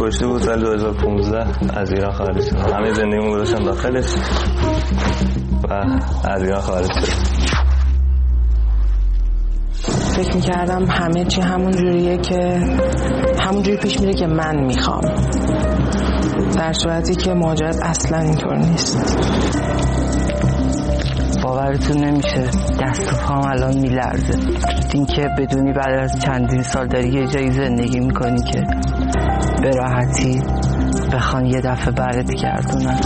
کشتی بود سال 2015 از ایران خارج شدم. همه زندگیمو گذاشتم داخلش و از ایران خارج شدم. فکر میکردم همه چی همون جوریه که همون جوری پیش میره که من میخوام، در صورتی که ماجرا اصلا اینطور نیست. باورتون نمیشه دست و پام الان میلرزه. این که بدونی بعد از چندین سال داری یه جایی زندگی میکنی که به راحتی بخوان یه دفعه برت گردونن.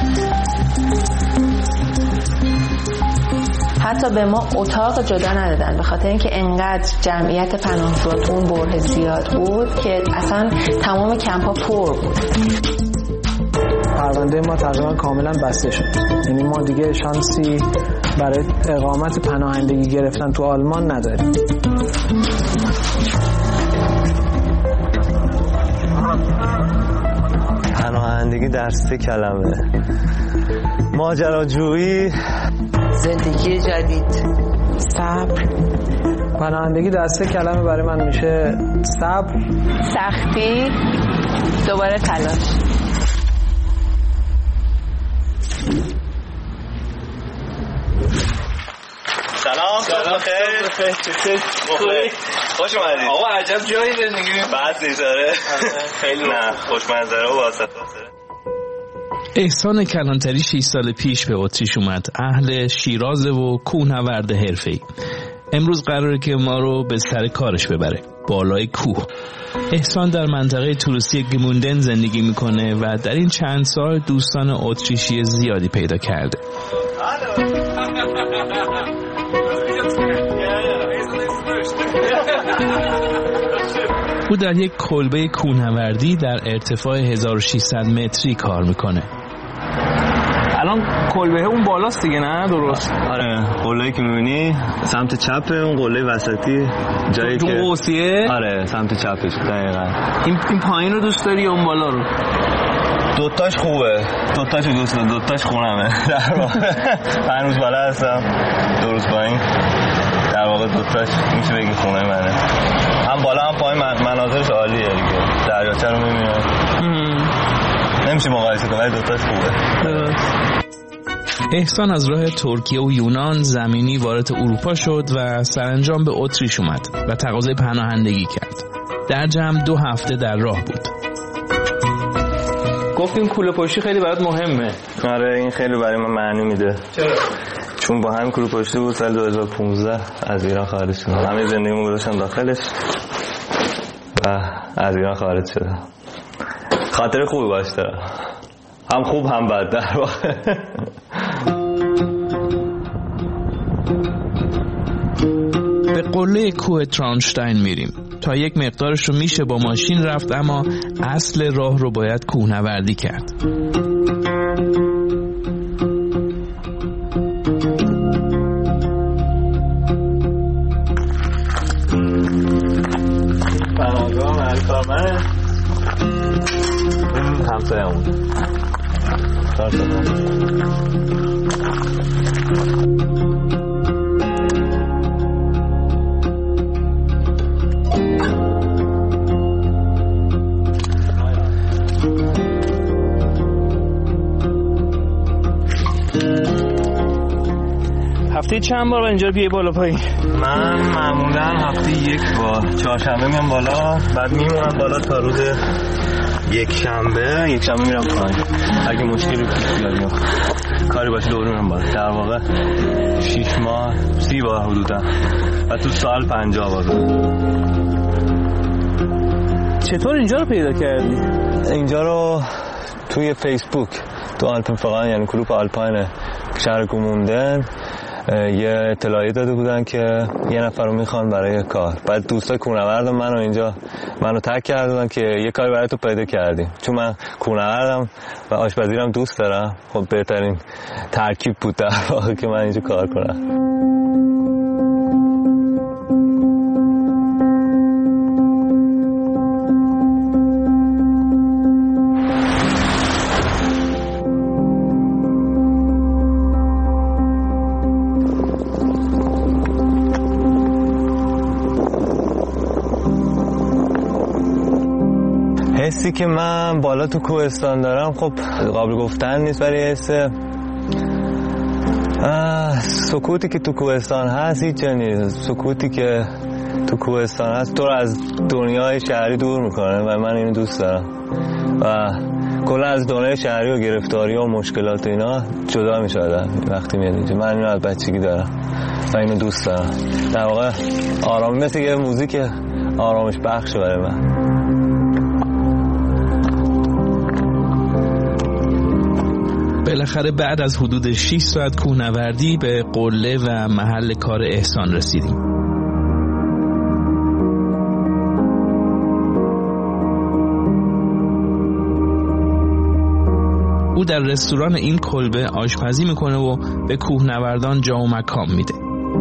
حتی به ما اتاق جدا ندادن به خاطر اینکه انقدر جمعیت پناهجوها تو اون بره زیاد بود که اصلا تمام کمپ‌ها پر بود. پرونده ما تقریبا کاملا بسته شد، یعنی ما دیگه شانسی برای اقامت پناهندگی گرفتن تو آلمان نداریم. پناهندگی در 3 کلمه: ماجراجویی، زندگی جدید، صبر. پناهندگی در 3 کلمه برای من میشه صبر، سختی، دوباره تلاش. سلام بخیر. خوش اومدید. آقا عجب جایی زندگی بس نیزاره. خیلی نه خوشمنظره و واسطه. احسان کلانتری 6 سال پیش به اتریش اومد. اهل شیراز و کوهنورد حرفه‌ای. امروز قراره که ما رو به سر کارش ببره، بالای کوه. احسان در منطقه توریستی گموندن زندگی میکنه و در این چند سال دوستان اتریشی زیادی پیدا کرده. او در یک کلبه کوهنوردی در ارتفاع 1600 متری کار میکنه. الان کلبه اون بالاست دیگه، نه درست؟ آره، قله‌ای که می‌بینی سمت چپ، اون قله وسطی جایی که قوسیه. آره سمت چپش دقیقاً. این پایین رو دوست داری یا اون بالا رو؟ دوتاش خوبه، دوتاشو دوست دارم، دوتاش خونمه در واقع. هنوز بالا هستم، 2 روز پایین، در واقع دوتاش میشه بگی خونه منه. هم بالا هم پایین مناظرش عالیه دیگه، دریاچه رو می‌بینی. نمیشه مقایسه کنه، دوتاش خوبه. احسان از راه ترکیه و یونان زمینی وارد اروپا شد و سرانجام به اتریش اومد و تقاضای پناهندگی کرد. در جمع 2 هفته در راه بود. گفتیم کوله پشتی خیلی برات مهمه. آره این خیلی برای من معنی میده. چرا؟ چون با هم کوله پشتی بود سال 2015 از ایران خارج شدم. همه زندگیمو گذاشتم داخلش و از ایران خارج شدم. خاطر خوبی باش دارم، هم خوب هم بد در واقع. به قله کوه ترانشتاین میریم. تا یک مقدارش رو میشه با ماشین رفت، اما اصل راه رو باید کوهنوردی کرد. پناهگاه مرکامه همسایه همون کار کنم. هفته چند بار اینجا بیای بالا پایین؟ من معمولا هفته 1 بار، چهارشنبه میام بالا، بعد میمونم بالا تا روز یکشنبه میرم پایین. اگه مشکلی پیش بیاد یا کاری باشه دوباره میرم بالا. در واقع 6 ماه 30 بار حدودا و تو سال 50 بار. چطور اینجا رو پیدا کردی؟ اینجا رو توی فیسبوک، تو آلپنفقان، یعنی گروه آلپاین شهر گموندن، یه اطلاعی داده بودن که یه نفر رو میخوان برای کار. بعد دوستا کوهنوردم منو تگ کردن که یه کاری برای تو پیدا کردیم. چون من کوهنوردم و آشپزیرم دوست دارم، خب بهترین ترکیب بود در واقع که من اینجا کار کنم. حسی که من بالا تو کوهستان دارم خب قابل گفتن نیست، ولی حس سکوتی که تو کوهستان هست هیچ جا نیست. سکوتی که تو کوهستان هست تو رو از دنیای شهری دور میکنه و من اینو دوست دارم و کلا از دنیای شهری و گرفتاری و مشکلات و اینا جدا میشه آدم وقتی میاد اینجا. من اینو از بچگی دارم و اینو دوست دارم. در واقع آرامی مثل یه موزیک آرامش بخشه برای من. بالاخره بعد از حدود 6 ساعت کوهنوردی به قله و محل کار احسان رسیدیم. او در رستوران این کلبه آشپزی میکنه و به کوهنوردان جا و مکان میده.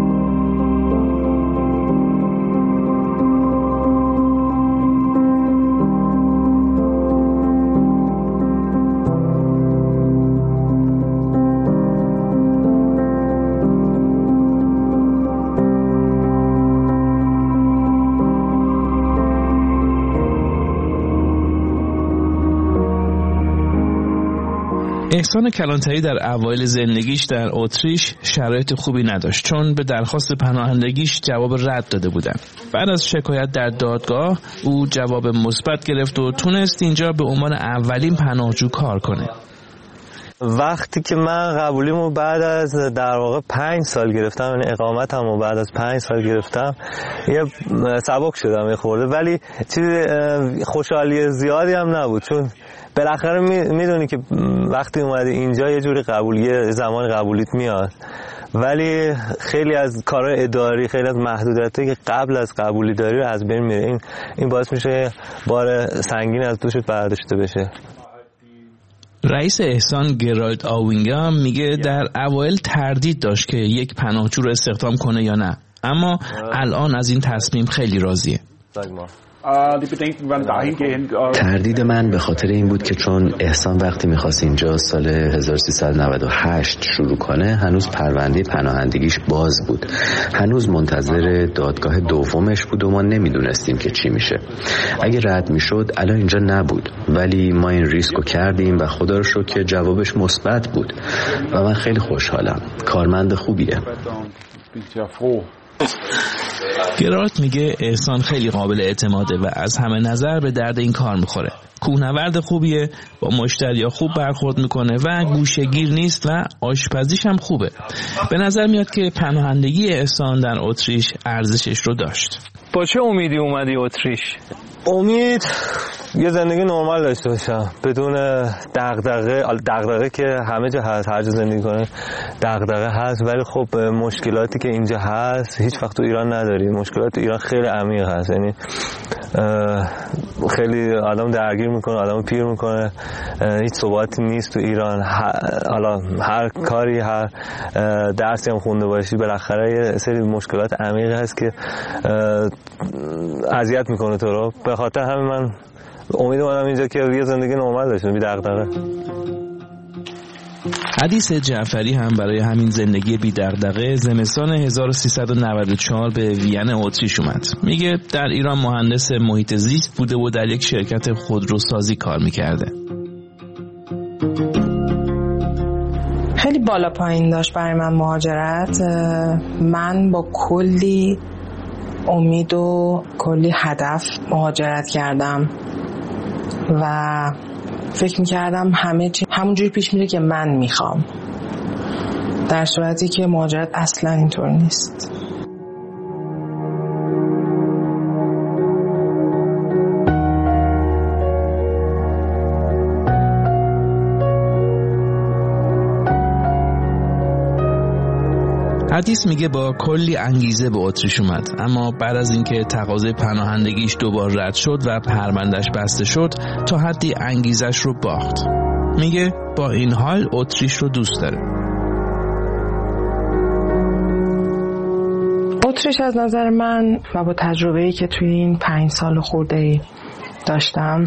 احسان کلانتری در اوایل زندگیش در اتریش شرایط خوبی نداشت، چون به درخواست پناهندگیش جواب رد داده بودن. بعد از شکایت در دادگاه او جواب مثبت گرفت و تونست اینجا به عنوان اولین پناهجو کار کنه. وقتی که من قبولیمو بعد از در واقع 5 سال گرفتم، یعنی اقامتمو بعد از 5 سال گرفتم، یه سبک شدم یه خورده، ولی چیز خوشحالی زیادی هم نبود، چون بالاخره میدونی که وقتی اومدی اینجا یه جوری یه زمان قبولیت میاد، ولی خیلی از کارهای اداری، خیلی از محدودیتایی که قبل از قبولی داری رو از بین میره. این باعث میشه بار سنگین از دوشت برداشته بشه. رئیس احسان گرالد آوینگا میگه در اوایل تردید داشت که یک پناهجو رو استخدام کنه یا نه، اما الان از این تصمیم خیلی راضیه. تردید من به خاطر این بود که چون احسان وقتی میخواست اینجا سال 1398 شروع کنه هنوز پرونده پناهندگیش باز بود، هنوز منتظر دادگاه دومش بود و ما نمیدونستیم که چی میشه. اگه رد میشد الان اینجا نبود، ولی ما این ریسکو کردیم و خدا رو شکر که جوابش مثبت بود و من خیلی خوشحالم. کارمند خوبیه. گرالت میگه احسان خیلی قابل اعتماده و از همه نظر به درد این کار میخوره. کوهنورد خوبیه، با مشتریا خوب برخورد میکنه و گوشه‌گیر نیست و آشپزیش هم خوبه. به نظر میاد که پناهندگی احسان در اتریش ارزشش رو داشت. با چه امیدی اومدی اتریش؟ امید یه زندگی نرمال داشته باشم بدون دغدغه که همه جا هست، هر جا زندگی کنه دغدغه هست، ولی خب مشکلاتی که اینجا هست هیچ وقت تو ایران نداری. مشکلات ایران خیلی عمیق هست، یعنی خیلی آدم درگیر میکنه، آدم پیر میکنه، هیچ ثباتی نیست تو ایران. حالا هر کاری، هر درسی هم خونده باشی بالاخره یه سری مشکلات عمیق هست که اذیت میکنه تو رو. به خاطر همین من امیدوارم اینجا که یه زندگی نرمال داشته بی دغدغه. حدیث جعفری هم برای همین زندگی بی دغدغه زمستان 1394 به وین اتریش اومد. میگه در ایران مهندس محیط زیست بوده و در یک شرکت خودروسازی کار میکرده. خیلی بالا پایین داشت برای من مهاجرت. من با کلی امید و کلی هدف مهاجرت کردم و فکر میکردم همه چی همونجوری پیش میره که من میخوام، در صورتی که مهاجرت اصلا اینطور نیست. حدیث میگه با کلی انگیزه به اتریش اومد، اما بعد از اینکه تقاضای پناهندگیش دوبار رد شد و پروندهش بسته شد تا حدی انگیزش رو باخت. میگه با این حال اتریش رو دوست داره. اتریش از نظر من و با تجربه‌ای که توی این 5 سال خورده‌ای داشتم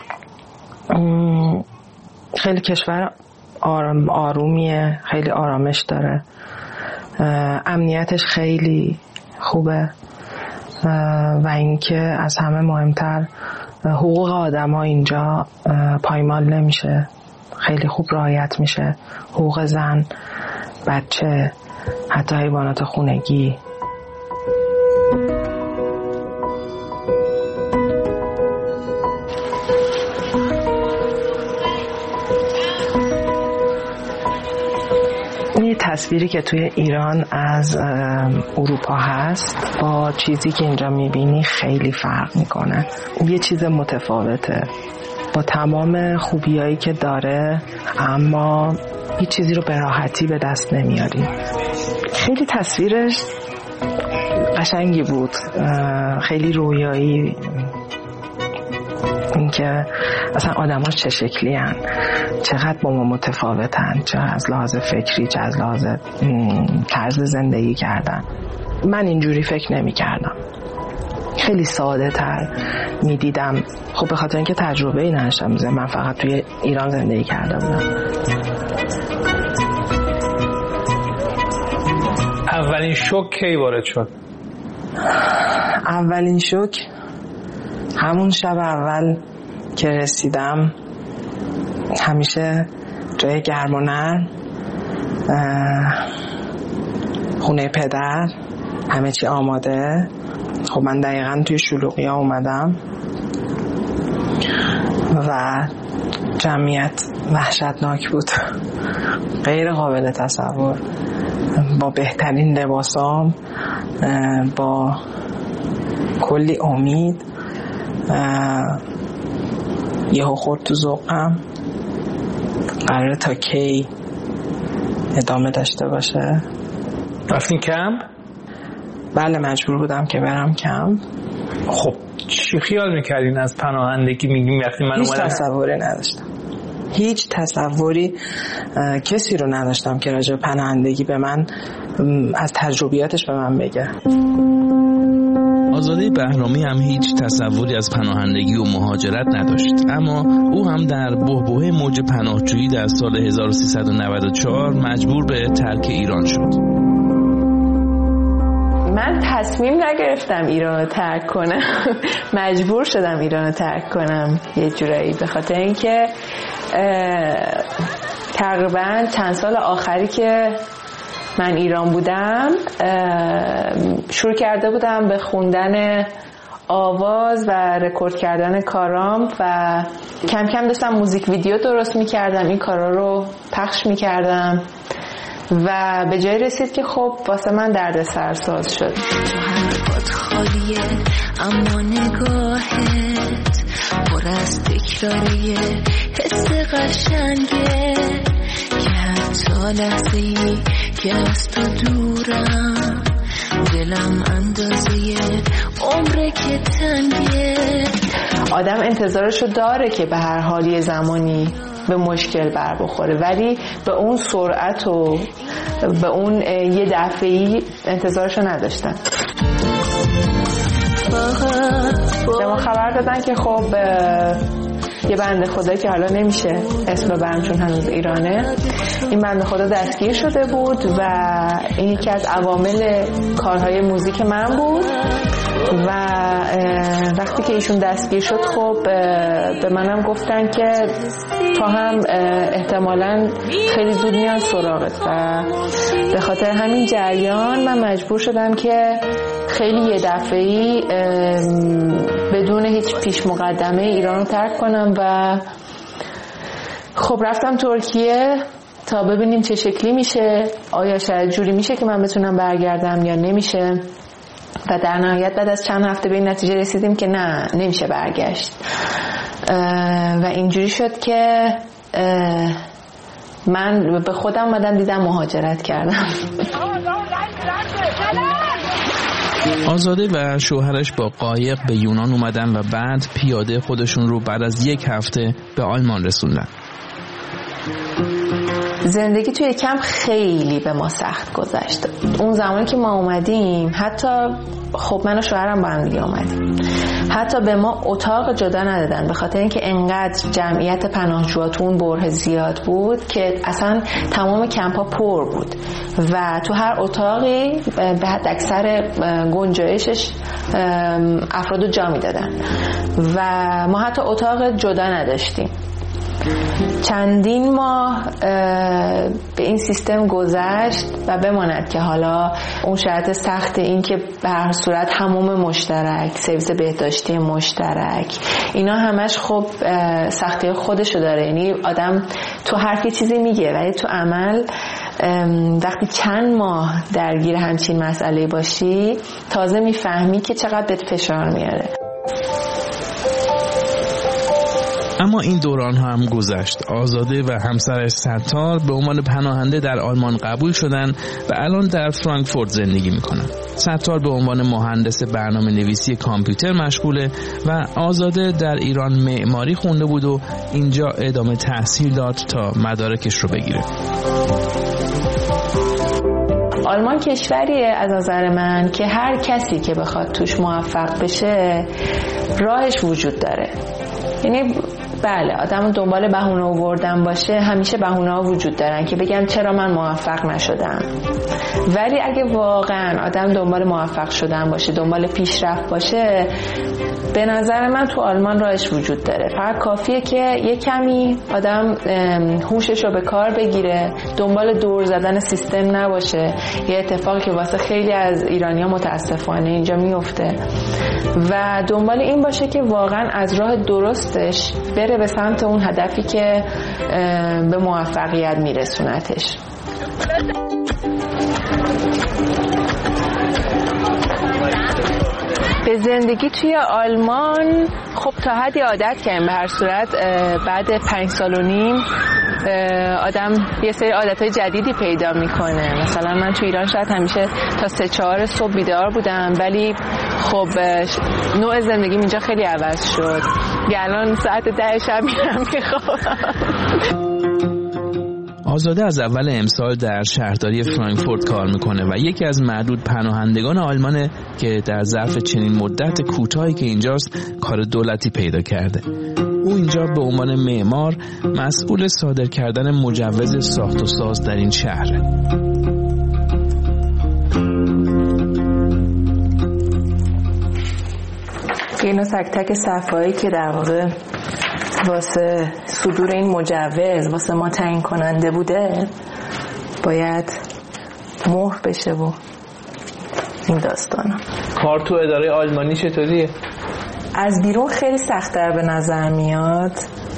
خیلی کشور آرومیه، خیلی آرامش داره، امنیتش خیلی خوبه و اینکه از همه مهمتر حقوق آدم ها اینجا پایمال نمیشه، خیلی خوب رعایت میشه. حقوق زن، بچه، حتی حیوانات خونگی. یه تصویری که توی ایران از اروپا هست با چیزی که اینجا میبینی خیلی فرق میکنه. یه چیز متفاوته با تمام خوبیایی که داره، اما یه چیزی رو به راحتی به دست نمیاری. خیلی تصویرش قشنگی بود، خیلی رویایی، اینکه اصلا آدم‌ها چه شکلی هن، چقدر با ما متفاوتن، چه از لحاظ فکری، چه از لحاظ طرز زندگی کردن. من اینجوری فکر نمی کردم، خیلی ساده تر می دیدم. خب به خاطر اینکه تجربه ای نداشتم، من فقط توی ایران زندگی کرده بودم. اولین شوک کی وارد شد؟ اولین شوک همون شب اول که رسیدم. همیشه جای گرم و نرم، خونه پدر، همه چی آماده. خب من دقیقاً توی شلوغی ها اومدم و جمعیت وحشتناک بود، غیر قابل تصور. با بهترین لباسام، با کلی امید، یهو خورد تو ذوقم. قراره تا کی ادامه داشته باشه؟ رفتین کمپ؟ بله مجبور بودم که برم کمپ. خب چی خیال میکردین از پناهندگی؟ میگیم وقتی من هیچ اومدم تصوری نداشتم، هیچ تصوری کسی رو نداشتم که راجع به پناهندگی به من از تجربیاتش به من بگه. آزاده بهرامی هم هیچ تصوری از پناهندگی و مهاجرت نداشت، اما او هم در بحبوحه موج پناهجویی در سال 1394 مجبور به ترک ایران شد. من تصمیم نگرفتم ایران رو ترک کنم، مجبور شدم ایران رو ترک کنم یه جورایی، به خاطر اینکه تقریبا چند سال آخری که من ایران بودم شروع کرده بودم به خوندن آواز و رکورد کردن کارام و کم کم داشتم موزیک ویدیو درست میکردم، این کارا رو پخش میکردم و به جای رسید که خب واسه من درد سرساز شد. تو حرفات خالیه اما نگاهت پر از تکراریه، حس قشنگه که حتی لحظه‌ای که از تو دورم دلم اندازه عمره که تنگه. آدم انتظارشو داره که به هر حال یه زمانی به مشکل بر بخوره، ولی به اون سرعت و به اون یه دفعه‌ای انتظارشو نداشتن. به ما خبر دادن که خب یه بنده خدا که حالا نمیشه اسم ببرم چون هنوز ایرانه، این بنده خدا دستگیر شده بود و این یکی از عوامل کارهای موزیک من بود و وقتی که ایشون دستگیر شد خب به منم گفتن که تو هم احتمالاً خیلی زود میان سراغت و به خاطر همین جریان من مجبور شدم که خیلی یه دفعه‌ای بدون هیچ پیش مقدمه ایران رو ترک کنم و خب رفتم ترکیه تا ببینیم چه شکلی میشه، آیا شاید جوری میشه که من بتونم برگردم یا نمیشه و در نهایت بعد از چند هفته به این نتیجه رسیدیم که نه نمیشه برگشت و اینجوری شد که من به خودم اومدم دیدم مهاجرت کردم. آزاده و شوهرش با قایق به یونان اومدن و بعد پیاده خودشون رو بعد از 1 هفته به آلمان رسوندن. زندگی توی کمپ خیلی به ما سخت گذشت. اون زمانی که ما اومدیم، حتی خب من و شوهرم با هم دیگه اومدیم، حتی به ما اتاق جدا ندادن به خاطر اینکه انقدر جمعیت پناهجوها تو اون بره زیاد بود که اصلا تمام کمپ‌ها پر بود و تو هر اتاقی به حد اکثر گنجایشش افرادو جا میدادن و ما حتی اتاق جدا نداشتیم. چندین ماه به این سیستم گذشت و بماند که حالا اون شرط سخت این که به هر صورت حموم مشترک، سرویس بهداشتی مشترک، اینا همش خب سختی خودشو داره. یعنی آدم تو حرف یه چیزی میگه ولی تو عمل وقتی چند ماه درگیر همچین مسئله باشی تازه میفهمی که چقدر بهت فشار میاره. اما این دوران هم گذشت. آزاده و همسرش ستار به عنوان پناهنده در آلمان قبول شدن و الان در فرانکفورت زندگی میکنن. ستار به عنوان مهندس برنامه نویسی کامپیوتر مشغوله و آزاده در ایران معماری خونده بود و اینجا ادامه تحصیل داد تا مدارکش رو بگیره. آلمان کشوریه از نظر من که هر کسی که بخواد توش موفق بشه راهش وجود داره. یعنی بله آدم دنبال بهونه آوردن باشه، همیشه بهونه‌ها وجود دارن که بگن چرا من موفق نشدم. ولی اگه واقعا آدم دنبال موفق شدن باشه، دنبال پیشرفت باشه، به نظر من تو آلمان راهش وجود داره. فقط کافیه که یه کمی آدم هوشش رو به کار بگیره، دنبال دور زدن سیستم نباشه. یه اتفاقی که واسه خیلی از ایرانی‌ها متاسفانه اینجا میفته و دنبال این باشه که واقعا از راه درستش بره به سمت اون هدفی که به موفقیت میرسونتش. به زندگی توی آلمان خب تا حدی عادت کردیم. به هر صورت بعد 5 سال و نیم آدم یه سری عادتهای جدیدی پیدا میکنه. مثلا من تو ایران شاید همیشه تا 3-4 صبح بیدار بودم، ولی خب نوع زندگیم اینجا خیلی عوض شد. الان ساعت 10 شب میرم میخوابم. آزاده از اول امسال در شهرداری فرانکفورت کار میکنه و یکی از معدود پناهندگان آلمانه که در ظرف چنین مدت کوتاهی که اینجاست کار دولتی پیدا کرده. او اینجا به عنوان معمار مسئول صادر کردن مجوز ساخت و ساز در این شهره. اینا تک تک صفحه‌ای که در واقع واسه صدور این مجوز واسه ما تعیین کننده بوده باید مهر بشه و این داستانا. کار تو اداره آلمانی چطوریه؟ از بیرون خیلی سخت‌تر به نظر میاد،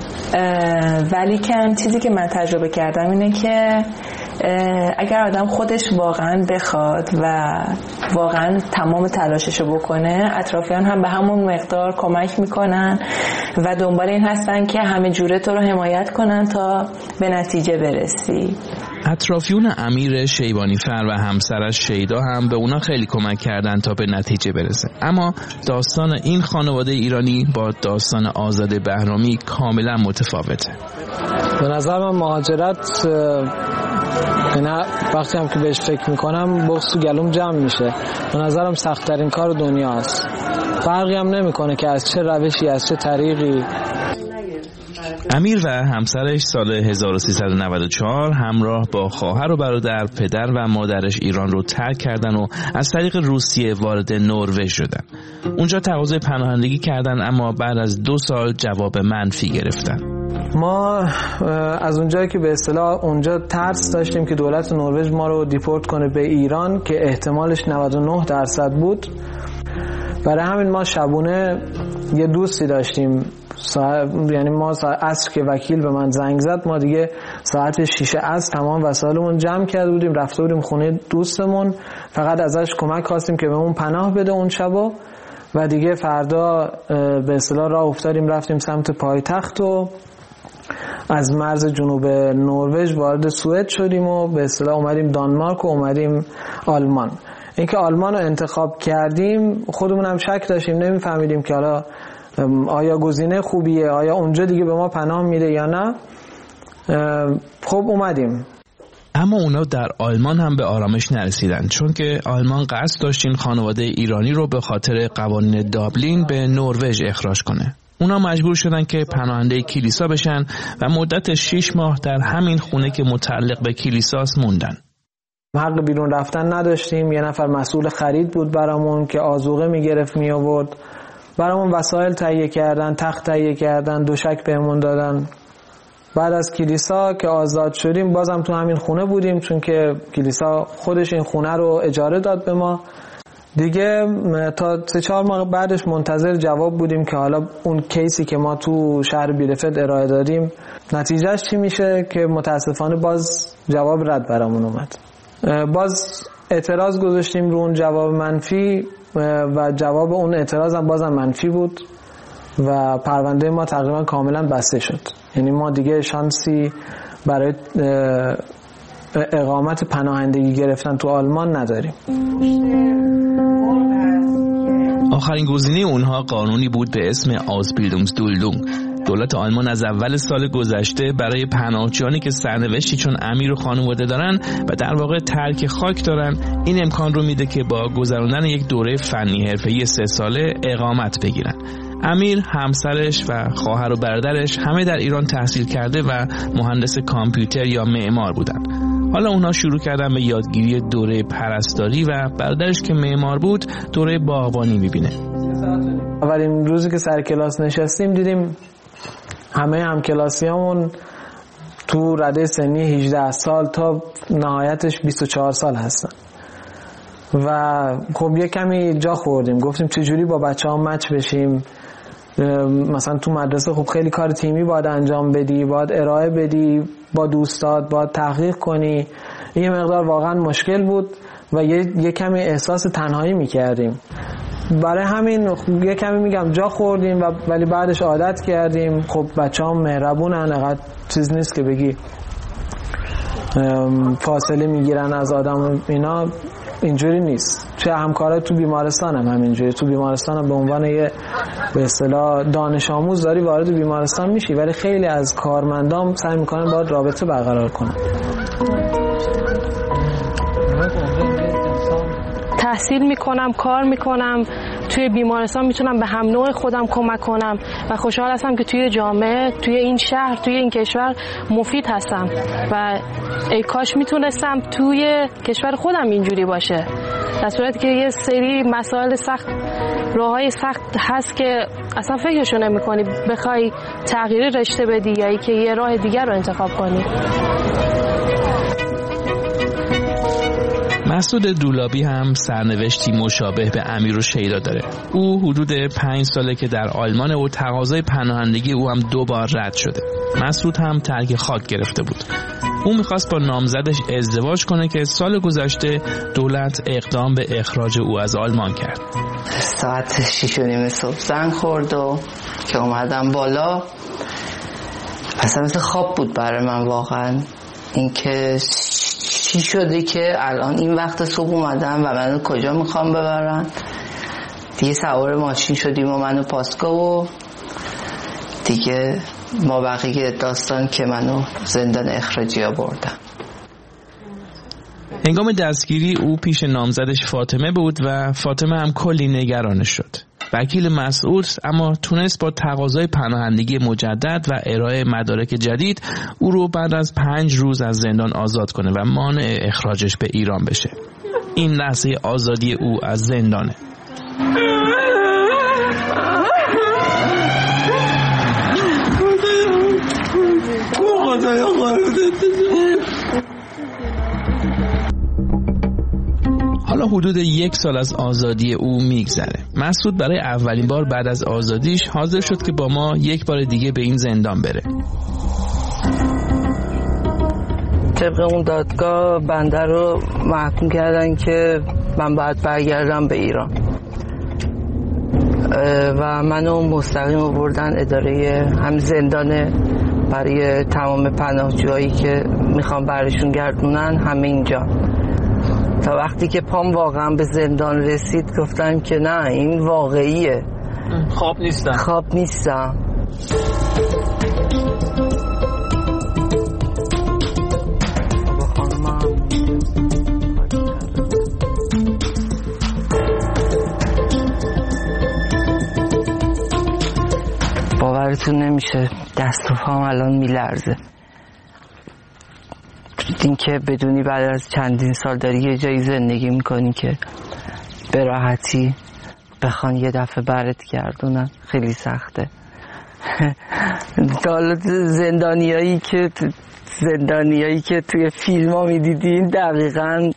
ولی که چیزی که من تجربه کردم اینه که اگر آدم خودش واقعا بخواد و واقعا تمام تلاششو بکنه، اطرافیان هم به همون مقدار کمک میکنن و دنبال این هستن که همه جوره تو رو حمایت کنن تا به نتیجه برسی. اطرافیون امیر شیبانیفر و همسرش شیدا هم به اونا خیلی کمک کردن تا به نتیجه برسه. اما داستان این خانواده ایرانی با داستان آزاده بهرامی کاملا متفاوته. به نظر من مهاجرت نه، وقتی هم که بهش فکر میکنم بغض تو گلوم جمع میشه. به نظرم سخت‌ترین کار دنیاست. فرقی هم نمیکنه که از چه روشی، از چه طریقی. امیر و همسرش سال 1394 همراه با خواهر و برادر، پدر و مادرش ایران رو ترک کردن و از طریق روسیه وارد نروژ شدن. اونجا تقاضای پناهندگی کردن، اما بعد از 2 سال جواب منفی گرفتن. ما از اونجایی که به اصطلاح اونجا ترس داشتیم که دولت نروژ ما رو دیپورت کنه به ایران که احتمالش 99% بود، برای همین ما شبونه یه دوستی داشتیم، یعنی ما عصر که وکیل به من زنگ زد، ما دیگه ساعت 6 عصر تمام وسایلمون جمع کرده بودیم، رفته بودیم خونه دوستمون، فقط ازش کمک خواستیم که بهمون پناه بده اون شبو و دیگه فردا به اصطلاح راه افتادیم رفتیم سمت پایتخت و از مرز جنوب نروژ وارد سوئد شدیم و به اصطلاح اومدیم دانمارک و اومدیم آلمان. اینکه آلمان رو انتخاب کردیم خودمون هم شک داشتیم، نمیفهمیدیم که حالا آیا گزینه خوبیه، آیا اونجا دیگه به ما پناه میده یا نه. خب اومدیم. اما اونا در آلمان هم به آرامش نرسیدن، چون که آلمان قصد داشت این خانواده ایرانی رو به خاطر قوانین دابلین به نروژ اخراج کنه. اونا مجبور شدن که پناهنده کلیسا بشن و مدت 6 ماه در همین خونه که متعلق به کلیساست موندن. حق بیرون رفتن نداشتیم. یه نفر مسئول خرید بود برامون که آذوقه میگرفت می آورد. برامون وسایل تهیه کردن، تخت تهیه کردن، دوشک بهمون دادن. بعد از کلیسا که آزاد شدیم بازم تو همین خونه بودیم، چون که کلیسا خودش این خونه رو اجاره داد به ما. دیگه تا 3-4 ماه بعدش منتظر جواب بودیم که حالا اون کیسی که ما تو شهر بیلفلد ارائه دادیم نتیجهش چی میشه، که متاسفانه باز جواب رد برامون اومد. باز اعتراض گذاشتیم رو اون جواب منفی و جواب اون اعتراض هم بازم منفی بود و پرونده ما تقریبا کاملا بسته شد. یعنی ما دیگه شانسی برای اقامت پناهندگی گرفتن تو آلمان نداریم. آخرین گزینه اونها قانونی بود به اسم Ausbildungsduldung. دولت آلمان از اول سال گذشته برای پناهجویانی که سرنوشتی چون امیر و خانواده دارن و در واقع ترک خاک دارن این امکان رو میده که با گذراندن یک دوره فنی حرفه‌ای 3 ساله اقامت بگیرن. امیر، همسرش و خواهر و برادرش همه در ایران تحصیل کرده و مهندس کامپیوتر یا معمار بودن. حالا اونها شروع کردن به یادگیری دوره پرستاری و برادرش که معمار بود دوره باغبانی میبینه. اولین روزی که سر کلاس نشستیم دیدیم همه همکلاسیامون تو رده سنی 18 سال تا نهایتش 24 سال هستن و خب یه کمی جا خوردیم. گفتیم چجوری با بچه ها مچ بشیم. مثلا تو مدرسه خب خیلی کار تیمی باید انجام بدی، باید ارائه بدی با دوستات، باید تحقیق کنی. یه مقدار واقعا مشکل بود و یه کمی احساس تنهایی میکردیم. برای همین یه کمی میگم جا خوردیم ولی بعدش عادت کردیم. خب بچه ها مهربونن، انقدر چیز نیست که بگی فاصله میگیرن از آدم. اینا اینجوری نیست. چه همکارا تو بیمارستان هم همینجوری. تو بیمارستان هم به عنوان یه به اصطلاح دانش آموز داری وارد بیمارستان میشی، ولی خیلی از کارمندان سعی میکنن باید رابطه برقرار کنن. تحصیل میکنم، کار میکنم، توی بیمارستان میتونم به هم نوع خودم کمک کنم و خوشحال هستم که توی جامعه، توی این شهر، توی این کشور مفید هستم و ای کاش میتونستم توی کشور خودم اینجوری باشه. در صورتی که یه سری مسائل سخت، راههای سخت هست که اصلا فکرشو نمی‌کنی بخوای تغییر رشته بدی یا اینکه یه راه دیگر رو انتخاب کنی. مسعود دولابی هم سرنوشتی مشابه به امیر و شیدا داره. او حدود 5 ساله که در آلمان و تقاضای پناهندگی او هم 2 بار رد شده. مسعود هم ترک خاک گرفته بود. او میخواست با نامزدش ازدواج کنه که سال گذشته دولت اقدام به اخراج او از آلمان کرد. ساعت 6:30 صبح زنگ خورد و که اومدم بالا اصلا مثل خواب بود برای من واقعا. اینکه چی شده که الان این وقت صبح اومدم و منو کجا میخوام ببرن. دیگه سوار ماشین شدیم و منو پاسگاه و دیگه ما بقیه داستان که منو زندان اخراجی ها بردن. هنگام دستگیری او پیش نامزدش فاطمه بود و فاطمه هم کلی نگرانش شد. وکیل مسعود اما تونست با تقاضای پناهندگی مجدد و ارائه مدارک جدید او رو بعد از 5 روز از زندان آزاد کنه و مانع اخراجش به ایران بشه. این لحظه آزادی او از زندانه. حالا حدود 1 سال از آزادی او میگذره. مسعود برای اولین بار بعد از آزادیش حاضر شد که با ما 1 بار دیگه به این زندان بره. طبق اون دادگاه بنده رو محکوم کردن که من باید برگردم به ایران و منو مستقیم آوردن اداره هم زندان برای تمام پناهجویی که میخوام برشون گردونن همه اینجا. تا وقتی که پام واقعا به زندان رسید گفتن که نه این واقعیه، خواب نیستم. با خانم باورتون نمیشه دست و پام الان میلرزه. این که بدونی بعد از چندین سال داری یه جایی زندگی میکنی که به راحتی بخوان یه دفعه برت گردونن خیلی سخته. زندانیایی که توی فیلم ها میدیدین دقیقا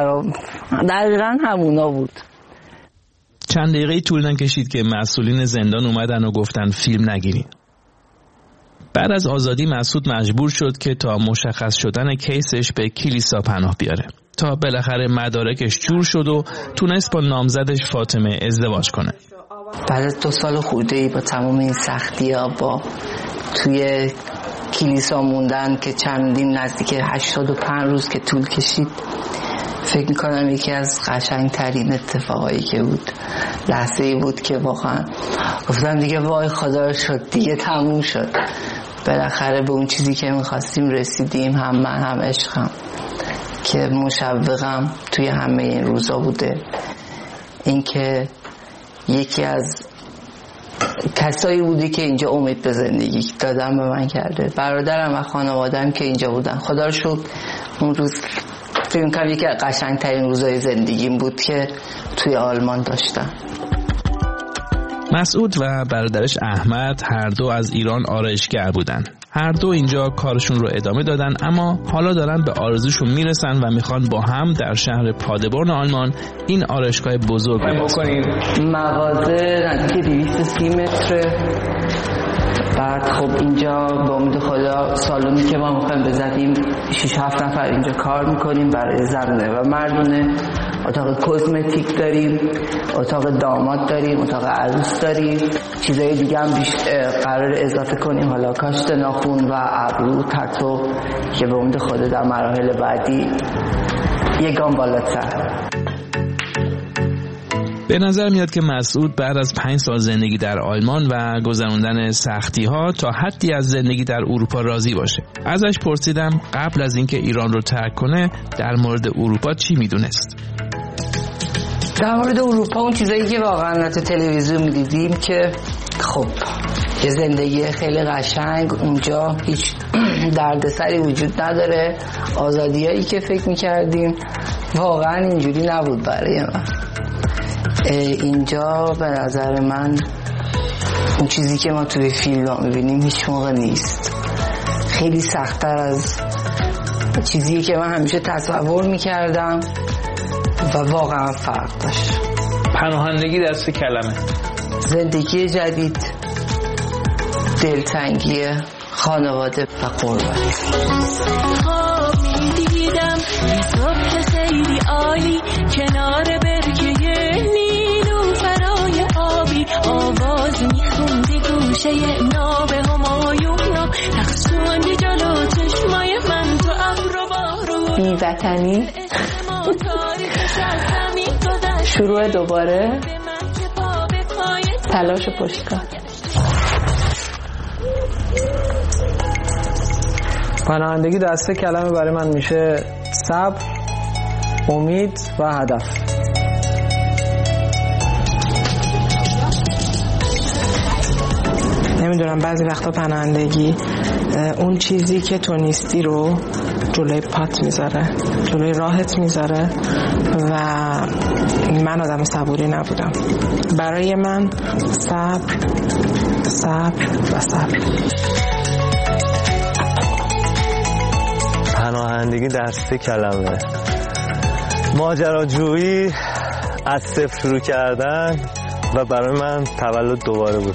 همونا بود. چند دقیقه طول نکشید که مسئولین زندان اومدن و گفتن فیلم نگیرین. بعد از آزادی مسعود مجبور شد که تا مشخص شدن کیسش به کلیسا پناه بیاره تا بالاخره مدارکش جور شد و تونست با نامزدش فاطمه ازدواج کنه. بعد از 2 سال خورده‌ای با تمام این سختی‌ها با توی کلیسا موندن که چندین نزدیک 85 روز که طول کشید، فکر میکنم یکی از قشنگترین اتفاقایی که بود. لحظه‌ای بود که واقعا گفتم دیگه وای خدا رو شد، دیگه تموم شد. بالاخره به اون چیزی که میخواستیم رسیدیم، هم من هم عشقم که مشوقم توی همه این روزا بوده. این که یکی از کسایی بودی که اینجا امید به زندگی دادن به من کرده. برادرم و خانواده‌ام که اینجا بودن. خدا رو شکر اون روز فکر می‌کنم یکی از قشنگ‌ترین روزهای زندگیم بود که توی آلمان داشتم. مسعود و برادرش احمد هر دو از ایران آرایشگر بودن. هر دو اینجا کارشون رو ادامه دادن، اما حالا دارن به آرزوشون میرسن و میخوان با هم در شهر پادبورن آلمان این آرایشگاه بزرگ بکنن. مغازه نزدیک 230 متر. بعد خب اینجا با امید خدا سالونی که ما میخوایم بزنیم 6-7 نفر اینجا کار میکنیم برای زنونه و مردونه. اتاق کزمتیک داریم، اتاق داماد داریم، اتاق عروس داریم، چیزای دیگه هم قرار اضافه کنیم، حالا کاشت ناخن و ابرو، تتو، که به امید خدا در مراحل بعدی یه گام بالاتر. به نظر میاد که مسعود بعد از 5 سال زندگی در آلمان و گذراندن سختی ها تا حدی از زندگی در اروپا راضی باشه. ازش پرسیدم قبل از اینکه ایران رو ترک کنه در مورد اروپا چی میدونست؟ در مورد اروپا اون چیزایی که واقعا تو تلویزیون میدیدیم که خب یه زندگی خیلی قشنگ، اونجا هیچ دردسری وجود نداره، آزادیایی که فکر میکردیم واقعا اینجوری نبود برای من. اینجا به نظر من اون چیزی که ما توی فیلم ها میبینیم هیچ موقع نیست. خیلی سخت‌تر از چیزی که من همیشه تصور میکردم و واقعا فرق داشت. پناهندگی در 3 کلمه: زندگی جدید، دلتنگی، خانواده و قربت. دیدم صبح خیلی عالی کنار برکه نیلوفرای آبی، آواز میخوندی گوشه ناب همایونا، تخصوندی جلو چشمای من تو ابر و بارون. بی‌وطنی شروع دوباره، تلاش پشتکار. پناهندگی در 3 کلمه برای من میشه صبر، امید و هدف. نمیدونم بعضی وقتا پناهندگی اون چیزی که تو نیستی رو جلوی پات میذاره، جلوی راحت میذاره و من آدم صبوری نبودم. برای من صبر و صبر. پناهندگی در 3 کلمه: ماجراجویی، از صفر شروع کردن و برای من تولد دوباره بود.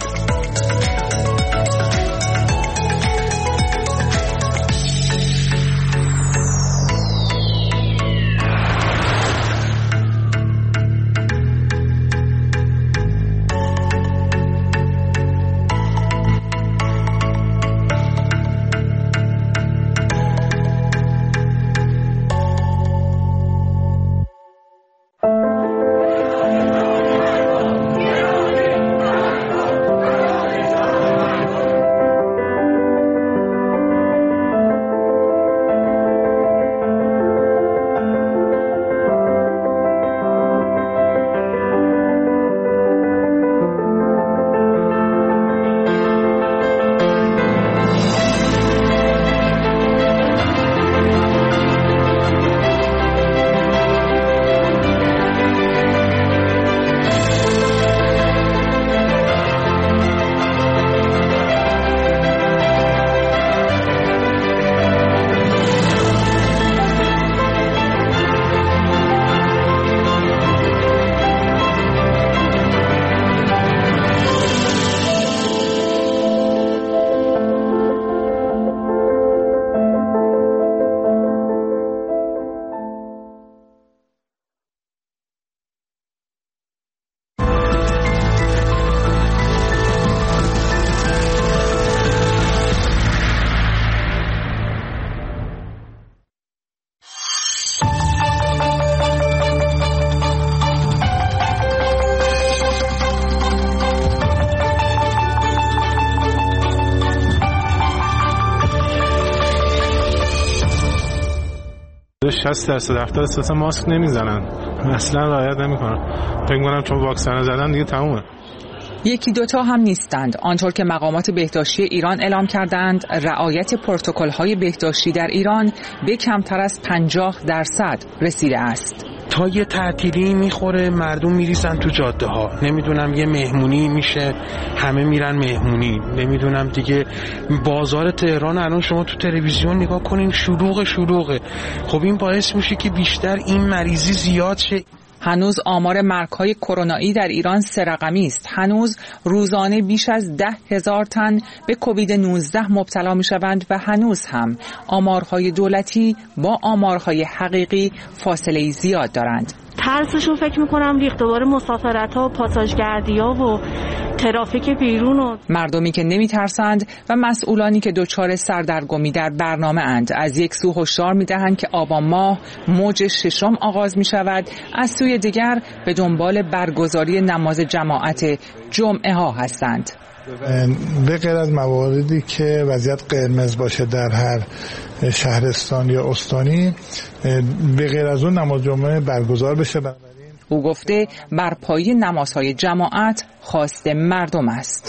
60% 70% ماسک نمیزنن، اصلا رعایت نمیکنن. فکر می‌کنم چون واکسن زدن دیگه تمومه. یکی دوتا هم نیستند. آنطور که مقامات بهداشتی ایران اعلام کردند، رعایت پروتکل‌های بهداشتی در ایران به کمتر از 50% رسیده است. تا یه تعطیلی میخوره مردم میریزن تو جاده ها، نمیدونم یه مهمونی میشه همه میرن مهمونی، نمیدونم دیگه بازار تهران الان شما تو تلویزیون نگاه کنین شلوغه. خب این باعث میشه که بیشتر این مریضی زیاد شه. هنوز آمار مرگ‌های کرونایی در ایران 3 رقمی است. هنوز روزانه بیش از 10,000 تن به کووید 19 مبتلا می‌شوند و هنوز هم آمارهای دولتی با آمارهای حقیقی فاصله زیاد دارند. ترسشون فکر میکنم ریخت دوباره مسافرت‌ها و پاساژگردی‌ها و ترافیک بیرون و مردمی که نمی‌ترسند و مسئولانی که دچار سردرگمی در برنامه اند از یک سو هشدار می‌دهند که آبان ماه موج 6 آغاز می‌شود، از سوی دیگر به دنبال برگزاری نماز جماعت جمعه ها هستند. به غیر از مواردی که وضعیت قرمز باشه در هر شهرستان یا استانی، به غیر از اون نماز جمعه برگزار بشه. او گفته برپایی نمازهای جماعت خواست مردم است.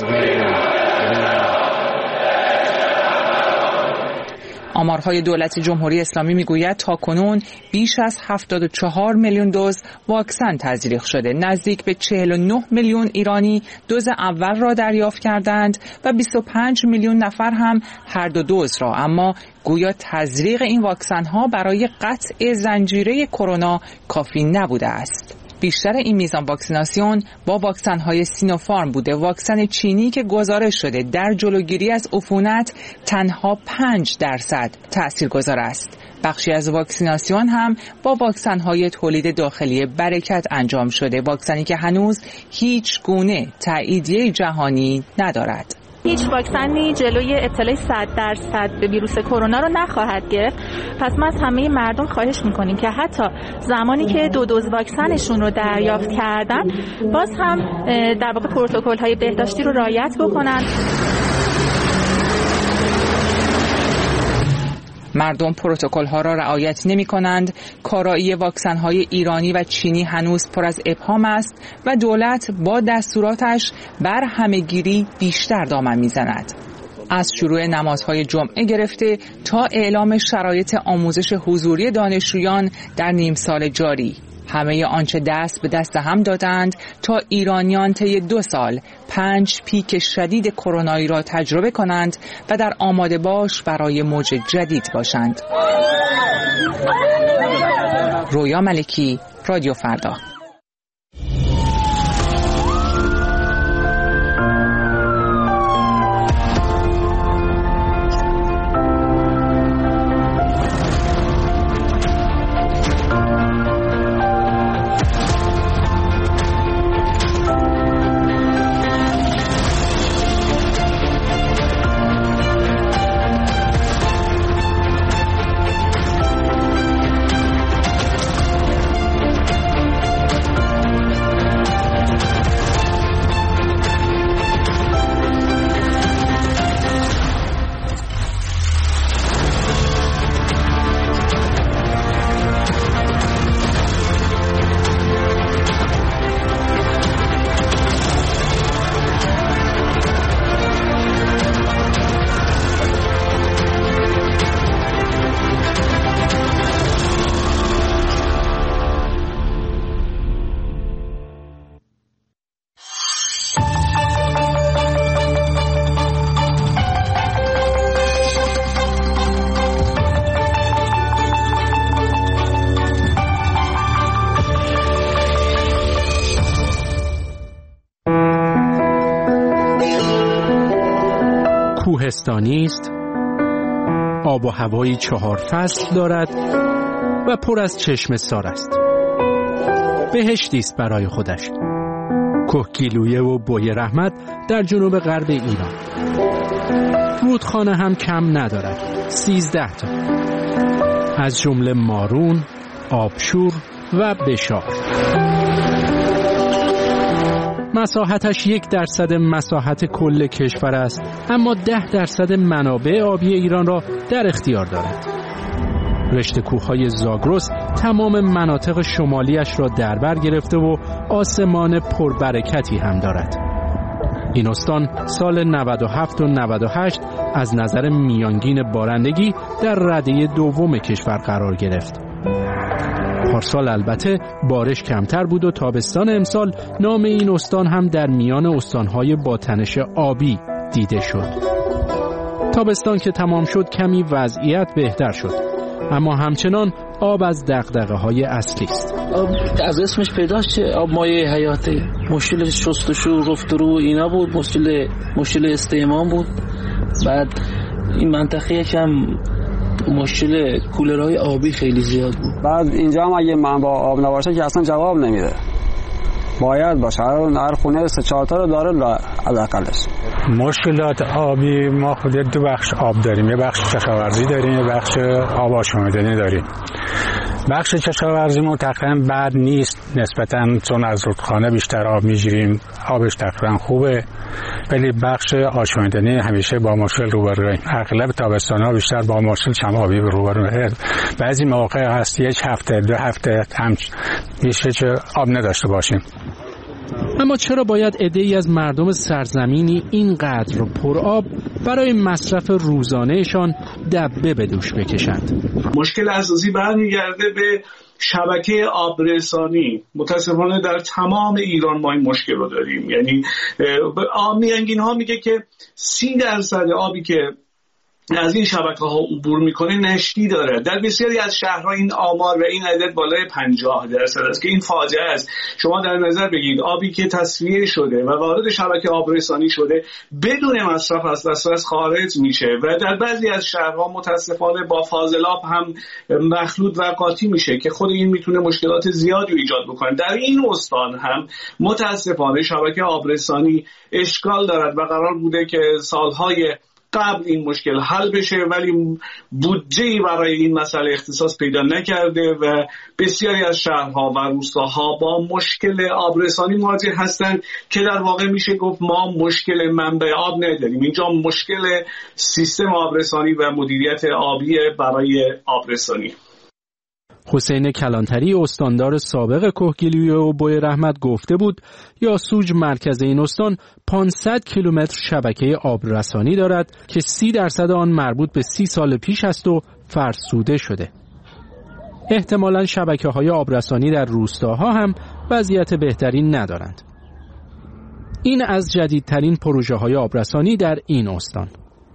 آمارهای دولت جمهوری اسلامی میگوید تاکنون بیش از 74 میلیون دوز واکسن تزریق شده. نزدیک به 49 میلیون ایرانی دوز اول را دریافت کردند و 25 میلیون نفر هم هر دو دوز را. اما گویا تزریق این واکسن ها برای قطع زنجیره کرونا کافی نبوده است. بیشتر این میزان واکسیناسیون با واکسن‌های سینوفارم بوده. واکسن چینی که گزارش شده در جلوگیری از عفونت تنها 5% تاثیرگذار است. بخشی از واکسیناسیون هم با واکسن‌های تولید داخلی برکت انجام شده، واکسنی که هنوز هیچ گونه تاییدیه جهانی ندارد. هیچ واکسنی جلوی ابتلای 100% به ویروس کرونا رو نخواهد گرفت. پس ما از همه مردم خواهش میکنیم که حتی زمانی که 2 دوز واکسنشون رو دریافت کردن باز هم در واقع پروتکل‌های بهداشتی رو رعایت بکنن. مردم پروتکل‌ها را رعایت نمی‌کنند. کارایی واکسن‌های ایرانی و چینی هنوز پر از ابهام است و دولت با دستوراتش بر همه‌گیری بیشتر دامن می‌زند. از شروع نمازهای جمعه گرفته تا اعلام شرایط آموزش حضوری دانشجویان در نیم سال جاری، همه آنچه دست به دست هم دادند تا ایرانیان طی 2 سال 5 پیک شدید کرونایی را تجربه کنند و در آماده باش برای موج جدید باشند. رویا ملکی، رادیو فردا. کوهستانی است، آب و هوایی 4 فصل دارد و پر از چشمه سار است. بهشتی است برای خودش. کوهگیلویه و بوی رحمت در جنوب غرب ایران. رودخانه هم کم ندارد، 13 تا، از جمله مارون، آبشور و بشار. مساحتش 1% مساحت کل کشور است، اما 10% منابع آبی ایران را در اختیار دارد. رشته کوههای زاگرس تمام مناطق شمالیش را در بر گرفته و آسمان پربرکتی هم دارد. این استان سال 97 و 98 از نظر میانگین بارندگی در رده دوم کشور قرار گرفت. پارسال البته بارش کمتر بود و تابستان امسال نام این استان هم در میان استانهای با تنش آبی دیده شد. تابستان که تمام شد کمی وضعیت بهتر شد، اما همچنان آب از دغدغه‌های اصلی است. آب از اسمش پیداست، آب مایه حیاته. مشکل شستشو، رفت رو اینا بود، مشکل استحمام بود. بعد این منطقه یکم مشکل کولرهای آبی خیلی زیاد بود. بعد اینجا هم اگه منبع آب نباشه که اصلا جواب نمیده. باید باشه، هر خونه 3-4 تا رو داره حداقلش. مشکلات آبی ما خود 2 بخش آب داریم، یه بخش کشاورزی داریم، یه بخش آب آشامیدنی داریم. بخش کشاورزی ما تقریبا بد نیست نسبتاً، چون از رودخانه بیشتر آب میگیریم، آبش تقریبا خوبه، ولی بخش آشامیدنی همیشه با مشکل روبرویم. اغلب تابستان‌ها بیشتر با مشکل کم آبی روبرویم. بعضی مواقع هست 1 هفته 2 هفته هم میشه که آب نداشته باشیم. اما چرا باید عده‌ای از مردم سرزمینی اینقدر پرآب برای مصرف روزانهشان دبه به دوش بکشند؟ مشکل اساسی برمیگرده به شبکه آبرسانی. متاسفانه در تمام ایران ما این مشکل رو داریم. یعنی میانگین ها میگه که 30% آبی که از این شبکه ها عبور میکنه نشتی داره. در بسیاری از شهرها این آمار و این عدد بالای 50% است که این فاجعه است. شما در نظر بگیرید آبی که تصفیه شده و وارد شبکه آبرسانی شده بدون مصرف از دسترس خارج میشه و در بعضی از شهرها متاسفانه با فاضلاب هم مخلوط و قاطی میشه که خود این میتونه مشکلات زیادی ایجاد بکنه. در این استان هم متاسفانه شبکه آبرسانی اشکال دارد و قرار بوده که سالهای قبل این مشکل حل بشه، ولی بودجه‌ای برای این مسئله اختصاص پیدا نکرده و بسیاری از شهرها و روستاها با مشکل آبرسانی مواجه هستند که در واقع میشه گفت ما مشکل منبع آب نداریم. اینجا مشکل سیستم آبرسانی و مدیریت آبی برای آبرسانی. حسین کلانتری استاندار سابق کهگیلویه و بویرحمت گفته بود یاسوج مرکز این استان 500 کیلومتر شبکه آبرسانی دارد که 30% آن مربوط به 30 سال پیش است و فرسوده شده. احتمالاً شبکه‌های آبرسانی در روستاها هم وضعیت بهتری ندارند. این از جدیدترین پروژه‌های آبرسانی در این استان.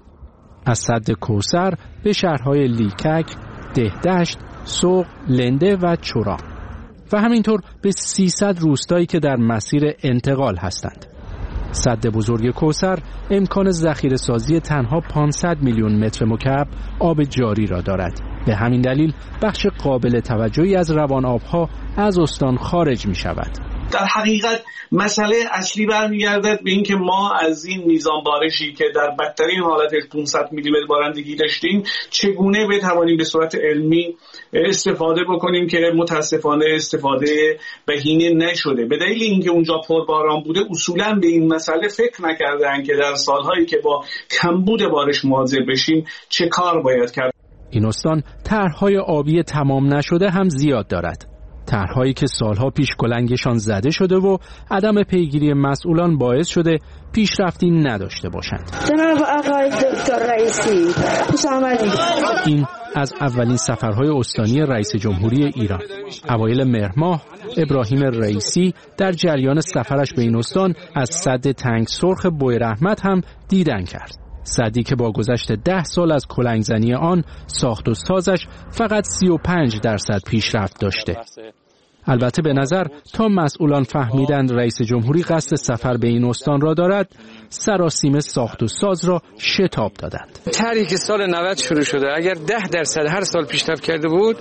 از سد کوثر به شهرهای لیکک، دهدشت، سوق، لنده و چورا و همینطور به 300 روستایی که در مسیر انتقال هستند. سد بزرگ کوثر امکان ذخیره سازی تنها 500 میلیون متر مکعب آب جاری را دارد. به همین دلیل بخش قابل توجهی از روان آبها از استان خارج می شود. در حقیقت مسئله اصلی برمیگردد به این که ما از این میزان بارشی که در بدترین حالتش 500 میلیمتر بارندگی داشتیم چگونه بتوانیم به صورت علمی استفاده بکنیم که متاسفانه استفاده بهینه نشده. به دلیل اینکه اونجا پرباران بوده اصولا به این مسئله فکر نکردن که در سالهایی که با کمبود بارش مواجه بشیم چه کار باید کرد. این استان طرح‌های آبی تمام نشده هم زیاد دارد. طرح‌هایی که سالها پیش کلنگشان زده شده و عدم پیگیری مسئولان باعث شده پیشرفتی نداشته باشند. جناب آقای دکتر رئیسی، خوش آمدید. این از اولین سفرهای استانی رئیس جمهوری ایران. اوایل مهر ماه ابراهیم رئیسی در جریان سفرش به این استان از سد تنگ سرخ بویرحمت هم دیدن کرد. سدی که با گذشت 10 سال از کلنگزنی آن ساخت و سازش فقط 35% پیشرفت داشته. البته به نظر تا مسئولان فهمیدند رئیس جمهوری قصد سفر به این استان را دارد، سراسیمه ساخت و ساز را شتاب دادند. طرحی که سال 90 شروع شده اگر 10% هر سال پیشرفت کرده بود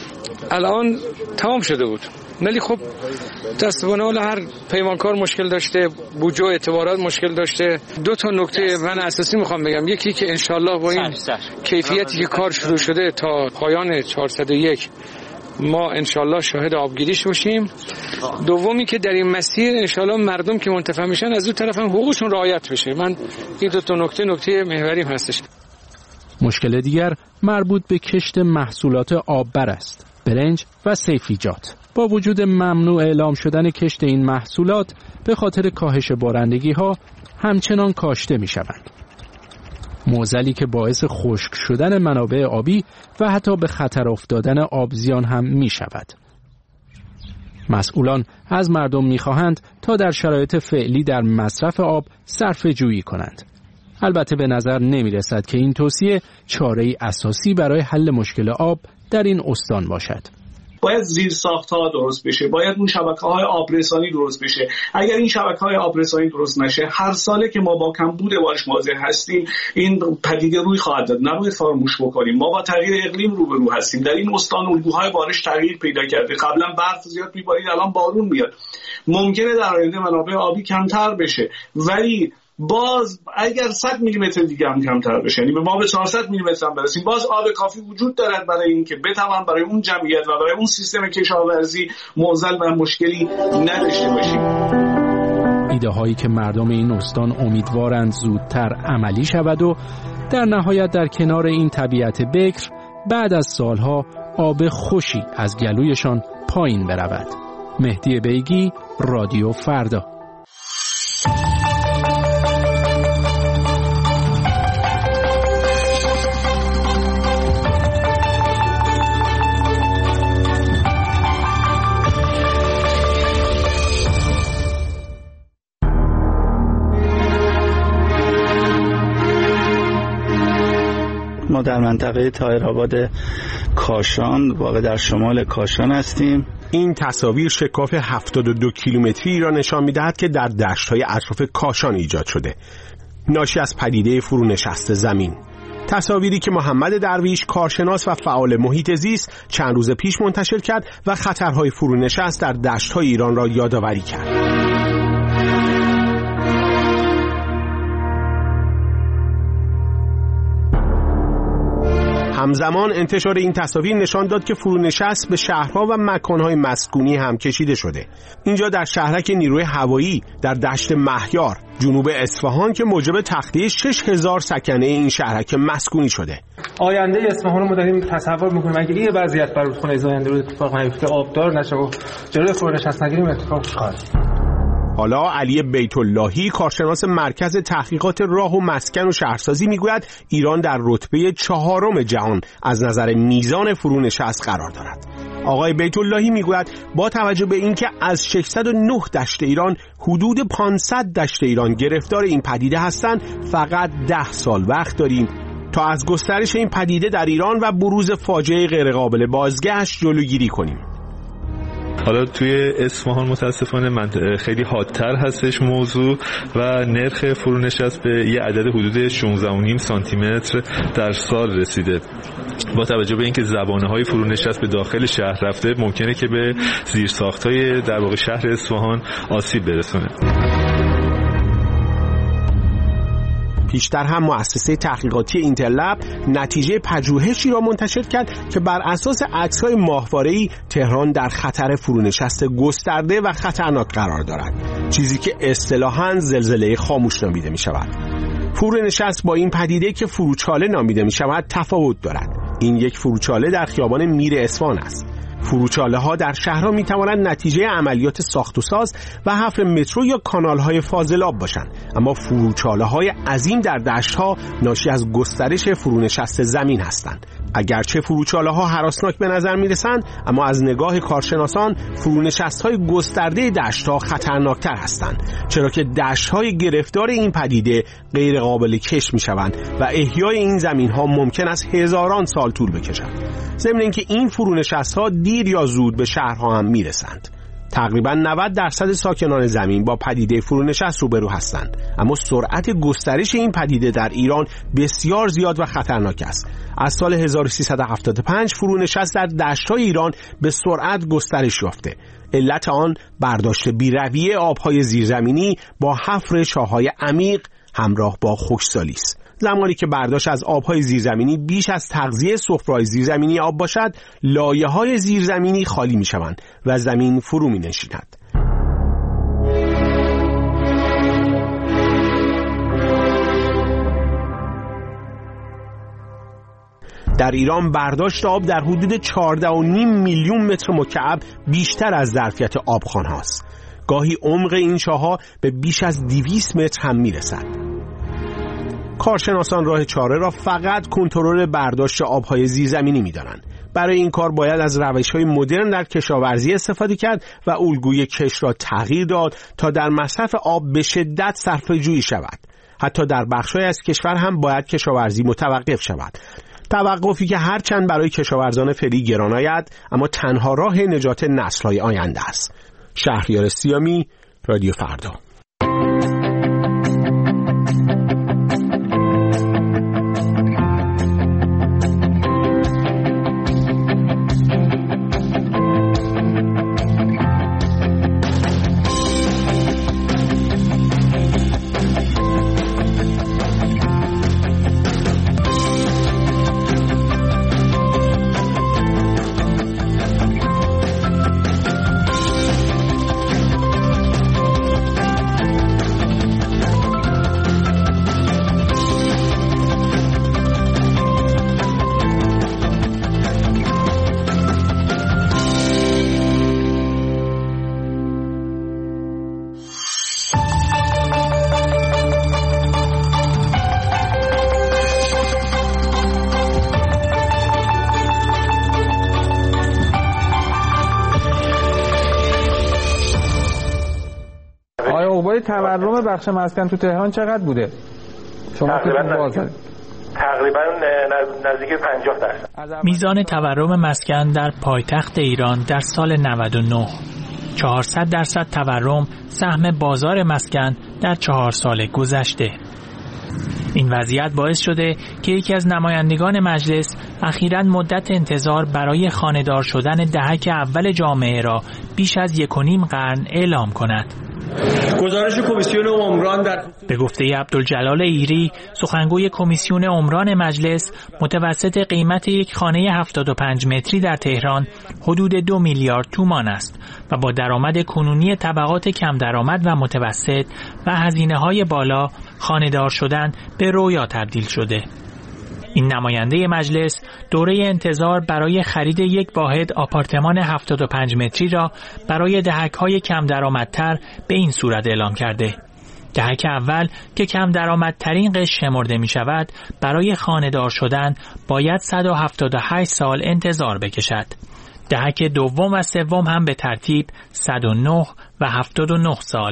الان تمام شده بود. ولی خب دستبانال هر پیمانکار مشکل داشته، بودجه و اعتبارات مشکل داشته. 2 تا نکته من اساسی میخوام بگم. یکی که انشالله با این کیفیتی که کار شروع شده تا پایان 401 ما انشالله شاهد آبگیریش باشیم. دومی که در این مسیر انشالله مردم که منتفع میشن از اون طرف هم حقوقشون رعایت بشه. من این 2 تا نکته محوری هستش. مشکل دیگر مربوط به کشت محصولات آببر است، برنج و سیفیجات. با وجود ممنوع اعلام شدن کشت این محصولات به خاطر کاهش بارندگی‌ها همچنان کاشته می‌شوند. معضلی که باعث خشک شدن منابع آبی و حتی به خطر افتادن آبزیان هم می‌شود. مسئولان از مردم می‌خواهند تا در شرایط فعلی در مصرف آب صرفه‌جویی کنند. البته به نظر نمی‌رسد که این توصیه چاره‌ای اساسی برای حل مشکل آب در این استان باشد. باید زیرساخت‌ها درست بشه، باید اون شبکه‌های آبرسانی درست بشه. اگر این شبکه‌های آبرسانی درست نشه، هر ساله که ما با کمبود بارش مواجه هستیم، این پدیده روی خواهد داد. نباید فراموش بکنیم. ما با تغییر اقلیم روبرو هستیم. در این استان الگوهای بارش تغییر پیدا کرده. قبلا برف زیاد می‌بارید، الان بارون میاد. ممکنه در آینده منابع آبی کمتر بشه، ولی باز اگر 100 میلیمتر دیگه هم کمتر بشه، یعنی ما به 400 میلیمتر هم برسیم، باز آب کافی وجود دارد برای اینکه بتوان برای اون جمعیت و برای اون سیستم کشاورزی معضل و مشکلی نداشته باشیم. ایده هایی که مردم این استان امیدوارند زودتر عملی شود و در نهایت در کنار این طبیعت بکر بعد از سالها آب خوشی از گلویشان پایین برود. مهدی بیگی، رادیو فردا. ما در منطقه طاهرآباد کاشان، واقع در شمال کاشان هستیم. این تصاویر شکاف 72 کیلومتری را نشان می‌دهد که در دشت‌های اطراف کاشان ایجاد شده، ناشی از پدیده فرونشست زمین. تصاویری که محمد درویش، کارشناس و فعال محیط زیست، چند روز پیش منتشر کرد و خطرهای فرونشست در دشت‌های ایران را یادآوری کرد. همزمان انتشار این تصاویر نشان داد که فرونشست به شهرها و مکانهای مسکونی هم کشیده شده. اینجا در شهرک نیروی هوایی در دشت مهیار جنوب اصفهان که موجب تخلیه 6000 سکنه این شهرک مسکونی شده. آینده اصفهان رو ما داریم تصور می‌کنیم اگه این وضعیت بر رودخونه آینده رو اتفاق نیفته، آبدار نشه و جلوی فرونشست نگیریم، اتفاق خواهد. حالا علی بیت اللهی، کارشناس مرکز تحقیقات راه و مسکن و شهرسازی، میگوید ایران در رتبه 4 جهان از نظر میزان فرونشست قرار دارد. آقای بیت اللهی میگوید با توجه به اینکه از 609 دشت ایران حدود 500 دشت ایران گرفتار این پدیده هستند، فقط 10 سال وقت داریم تا از گسترش این پدیده در ایران و بروز فاجعه غیرقابل بازگشت جلوگیری کنیم. حالا توی اصفهان متاسفانه خیلی حادتر هستش موضوع و نرخ فرونشست به یه عدد حدود 16.5 سانتی متر در سال رسیده. با توجه به اینکه زبانه‌های فرونشست به داخل شهر رفته، ممکنه که به زیرساخت‌های در واقع شهر اصفهان آسیب برسونه. پیشتر هم مؤسسه تحقیقاتی اینترلب نتیجه پژوهشی را منتشر کرد که بر اساس عکس‌های ماهواره‌ای تهران در خطر فرونشست گسترده و خطرناک قرار دارد، چیزی که اصطلاحاً زلزله خاموش نامیده می‌شود. فرونشست با این پدیده که فروچاله نامیده می‌شود تفاوت دارد. این یک فروچاله در خیابان میر اصفهان است. فروچاله ها در شهرها می توانند نتیجه عملیات ساخت و ساز و حفر مترو یا کانال های فاضلاب باشند، اما فروچاله های عظیم در دشت ها ناشی از گسترش فرونشست زمین هستند. اگرچه فروچاله ها هراسناک به نظر می رسند، اما از نگاه کارشناسان فرونشست های گسترده دشت ها خطرناکتر هستند، چرا که دشت های گرفتار این پدیده غیر قابل کشت می شوند و احیای این زمین ها ممکن است هزاران سال طول بکشد. ضمن اینکه این فرونشست ها دیر یا زود به شهرها هم می رسند. تقریباً 90% ساکنان زمین با پدیده فرونشست روبرو هستند، اما سرعت گسترش این پدیده در ایران بسیار زیاد و خطرناک است. از سال 1375 فرونشست در دشت‌های ایران به سرعت گسترش یافته. علت آن برداشت بی‌رویه آب‌های زیرزمینی با حفر چاه‌های عمیق همراه با خشکسالی است. زمانی که برداشت از آب‌های زیرزمینی بیش از تغذیه سفره‌های زیرزمینی آب باشد، لایه‌های زیرزمینی خالی می‌شوند و زمین فرو می‌نشیند. در ایران برداشت آب در حدود 14.5 میلیون متر مکعب بیشتر از ظرفیت آبخوان‌هاست. گاهی عمق این چاه‌ها به بیش از 200 متر هم میرسد. کارشناسان راه چاره را فقط کنترل برداشت آب‌های زیرزمینی می‌دانند. برای این کار باید از روش‌های مدرن در کشاورزی استفاده کرد و الگوی کش را تغییر داد تا در مصرف آب به شدت صرفه‌جویی شود. حتی در بخش‌های از کشور هم باید کشاورزی متوقف شود. توقفی که هرچند برای کشاورزان فعلی گران آید، اما تنها راه نجات نسل‌های آینده است. شهریار سیامی، رادیو فردا. تورم بخش مسکن تو تهران چقدر بوده؟ شما تقریبا نزدیک 50%. میزان تورم مسکن در پایتخت ایران در سال 99 400% تورم سهم بازار مسکن در 4 سال گذشته. این وضعیت باعث شده که یکی از نمایندگان مجلس اخیراً مدت انتظار برای خانه‌دار شدن دهک اول جامعه را بیش از 1.5 قرن اعلام کند. گزارش کمیسیون عمران به گفته عبدالجلال ایری، سخنگوی کمیسیون عمران مجلس، متوسط قیمت یک خانه 75 متری در تهران حدود 2 میلیارد تومان است و با درآمد کنونی طبقات کم درآمد و متوسط و هزینه‌های بالا، خانه‌دار شدن به رویا تبدیل شده. این نماینده مجلس دوره انتظار برای خرید یک واحد آپارتمان 75 متری را برای دهک‌های کم درآمدتر به این صورت اعلام کرده. دهک اول که کم درآمدترین قشر شمرده می شود، برای خانه‌دار شدن باید 178 سال انتظار بکشد. دهک دوم و سوم هم به ترتیب 109 و 79 سال.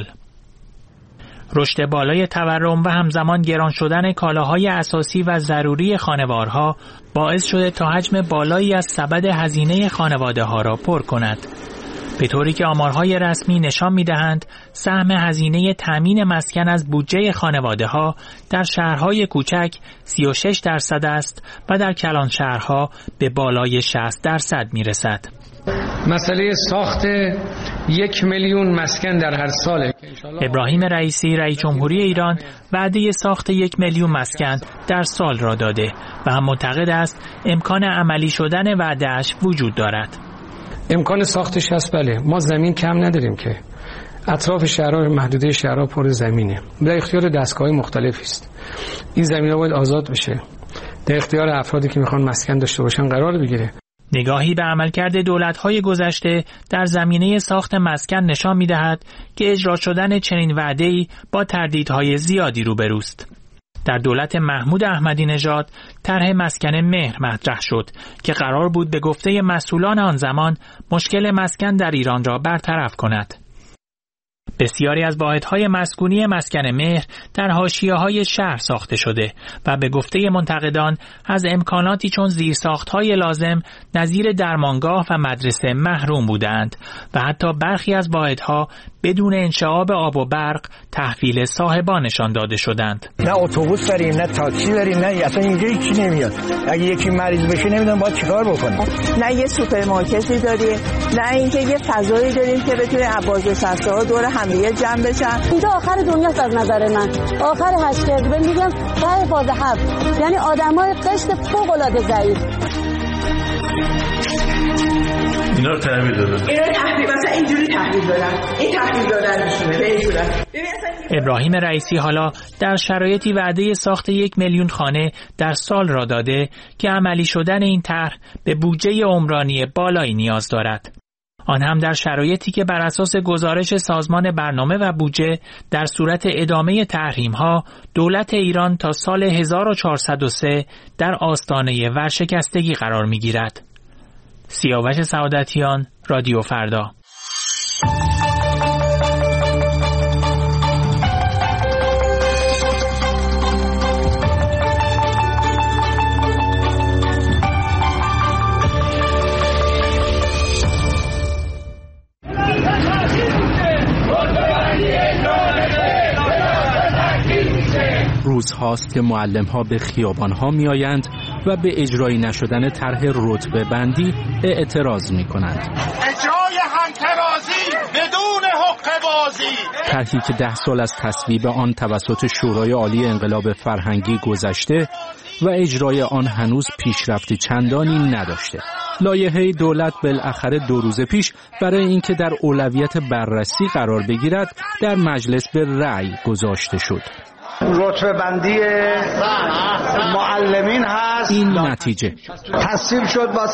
رشد بالای تورم و همزمان گران شدن کالاهای اساسی و ضروری خانوارها باعث شده تا حجم بالایی از سبد هزینه خانواده‌ها را پر کند. به طوری که آمارهای رسمی نشان می‌دهند سهم هزینه تامین مسکن از بودجه خانواده‌ها در شهرهای کوچک 36% است و در کلان شهرها به بالای 60% می‌رسد. مسئله ساخت 1 میلیون مسکن در هر ساله. ابراهیم رئیسی رئیس جمهوری ایران وعده ساخت 1 میلیون مسکن در سال را داده و هم معتقد است امکان عملی شدن وعده‌اش وجود دارد. امکان ساختش هست، بله. ما زمین کم نداریم که. اطراف شهرها، محدوده شهرها پر زمینه. در اختیار دستگاه‌های مختلفی است. این زمین‌ها باید آزاد بشه. در اختیار افرادی که میخوان مسکن داشته باشن قرار بگیره. نگاهی به عملکرد دولت‌های گذشته در زمینه ساخت مسکن نشان می‌دهد که اجرا شدن چنین وعده‌ای با تردیدهای زیادی روبروست. در دولت محمود احمدی نژاد طرح مسکن مهر مطرح شد که قرار بود به گفته مسئولان آن زمان مشکل مسکن در ایران را برطرف کند. بسیاری از واحدهای مسکونی مسکن مهر در حاشیه‌های شهر ساخته شده و به گفته منتقدان از امکاناتی چون زیرساخت‌های لازم نظیر درمانگاه و مدرسه محروم بودند و حتی برخی از واحدها بدون انشعاب آب و برق تحویل صاحبانشان داده شدند. نه اتوبوس داریم، نه تاکسی داریم، نه اصلا اینجا هیچی نمیاد. اگه یکی مریض بشه نمیدونم باید چیکار بکنه. نه یه سوپرمارکتی داریم، نه اینکه یه فضایی داریم که بتونه ابوالفضل‌ها دور همدیگه جمع بشن. اینجا آخر دنیاست از نظر من. آخر هشت میگم ته فاز 7. یعنی آدمای قشر فوق‌العاده ضعیف. اینا رو تحویل دادن. اینا تحویل مثلا اینجوری تحویل دادن. این تحویل دادن میشونه به اینجوری. ابراهیم رئیسی حالا در شرایطی وعده ساخت 1 میلیون خانه در سال را داده که عملی شدن این طرح به بودجه عمرانی بالایی نیاز دارد. آن هم در شرایطی که بر اساس گزارش سازمان برنامه و بودجه در صورت ادامه تحریم‌ها دولت ایران تا سال 1403 در آستانه ورشکستگی قرار می‌گیرد. سیاوش سعادتیان، رادیو فردا. روزهاست که معلم‌ها به خیابان‌ها می‌آیند و به اجرایی نشدن طرح رتبه بندی اعتراض می‌کنند. اجرای همترازی بدون حقه بازی. طرحی که 10 سال از تصویب آن توسط شورای عالی انقلاب فرهنگی گذشته و اجرای آن هنوز پیشرفتی چندانی نداشته. لایحه دولت بالاخره 2 روز پیش برای اینکه در اولویت بررسی قرار بگیرد در مجلس به رأی گذاشته شد. رتبه بندی معلمین هست. این نتیجه تصویب شد با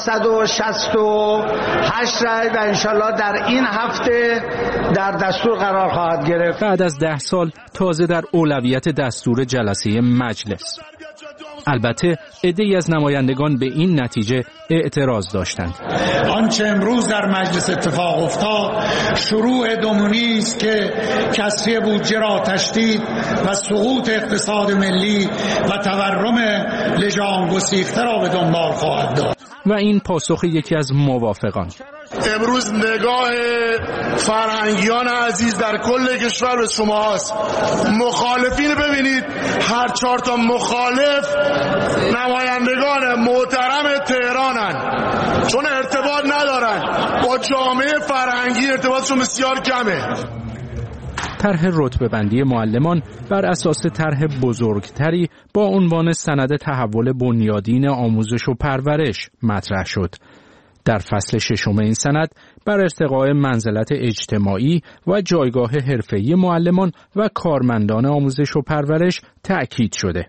168 رأی و انشالله در این هفته در دستور قرار خواهد گرفت. بعد از 10 سال تازه در اولویت دستور جلسه مجلس. البته عده‌ای از نمایندگان به این نتیجه اعتراض داشتند. آنچه امروز در مجلس اتفاق افتاد شروع دمونی است که کسری بودجه را تشدید و سقوط اقتصاد ملی و تورم لجام گسیخته را به دنبال خواهد داشت. و این پاسخ یکی از موافقان. امروز نگاه فرهنگیان عزیز در کل کشور به شما هست. مخالفین ببینید، هر 4 تا مخالف نمایندگان محترم تهرانن، چون ارتباط ندارن با جامعه فرهنگی، ارتباطشون بسیار کمه. طرح رتبه بندی معلمان بر اساس طرح بزرگتری با عنوان سند تحول بنیادین آموزش و پرورش مطرح شد. در فصل 6 این سند بر ارتقاء منزلت اجتماعی و جایگاه حرفه‌ای معلمان و کارمندان آموزش و پرورش تأکید شده.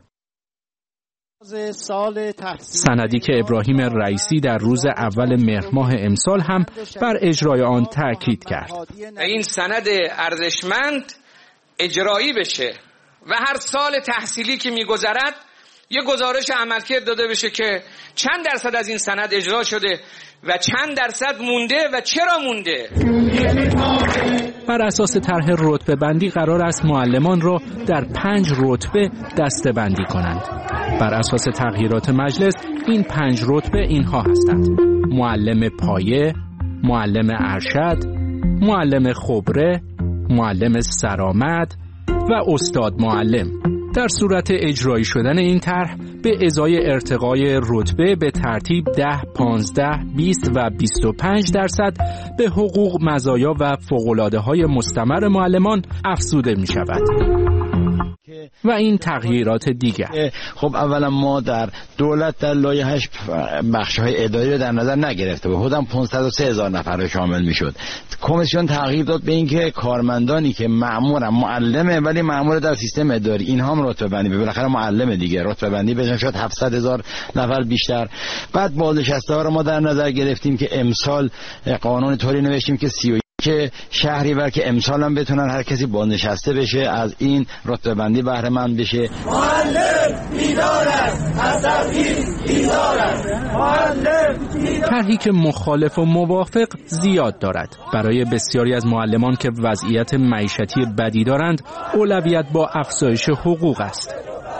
سندی که ابراهیم رئیسی در روز اول مهر ماه امسال هم بر اجرای آن تأکید کرد. این سند ارزشمند اجرایی بشه و هر سال تحصیلی که می‌گذرد یه گزارش عملکرد داده بشه که چند درصد از این سند اجرا شده و چند درصد مونده و چرا مونده. بر اساس طرح رتبه بندی قرار است معلمان را در 5 رتبه دسته بندی کنند. بر اساس تغییرات مجلس این 5 رتبه اینها هستند: معلم پایه، معلم ارشد، معلم خبره، معلم سرآمد و استاد معلم. در صورت اجرایی شدن این طرح به ازای ارتقای رتبه به ترتیب 10، 15، 20 و 25 درصد به حقوق، مزایا و فوق‌العاده‌های مستمر معلمان افزوده می شود. و این تغییرات دیگر. خب اولا ما در دولت در لایحه‌اش بخش‌های اداری رو در نظر نگرفته بود. حدوداً 503,000 نفر رو شامل می‌شد. کمیسیون تغییر داد به اینکه کارمندانی که مأمورن، معلمه ولی مأمور در سیستم اداری، اینها هم رتبه بندی، بالاخره معلم دیگه رتبه بندی بشن، شد 700,000 نفر بیشتر. بعد بازنشسته ها رو ما در نظر گرفتیم که امسال قانون طوری نوشتیم که که شهریور که امسال هم بتونن هر کسی بازنشسته بشه، از این رتبه بندی بهره مند بشه. معلم بیدار است، از تبعیض بیدار است. معلم طرحی که مخالف و موافق زیاد دارد. برای بسیاری از معلمان که وضعیت معیشتی بدی دارند، اولویت با افزایش حقوق است.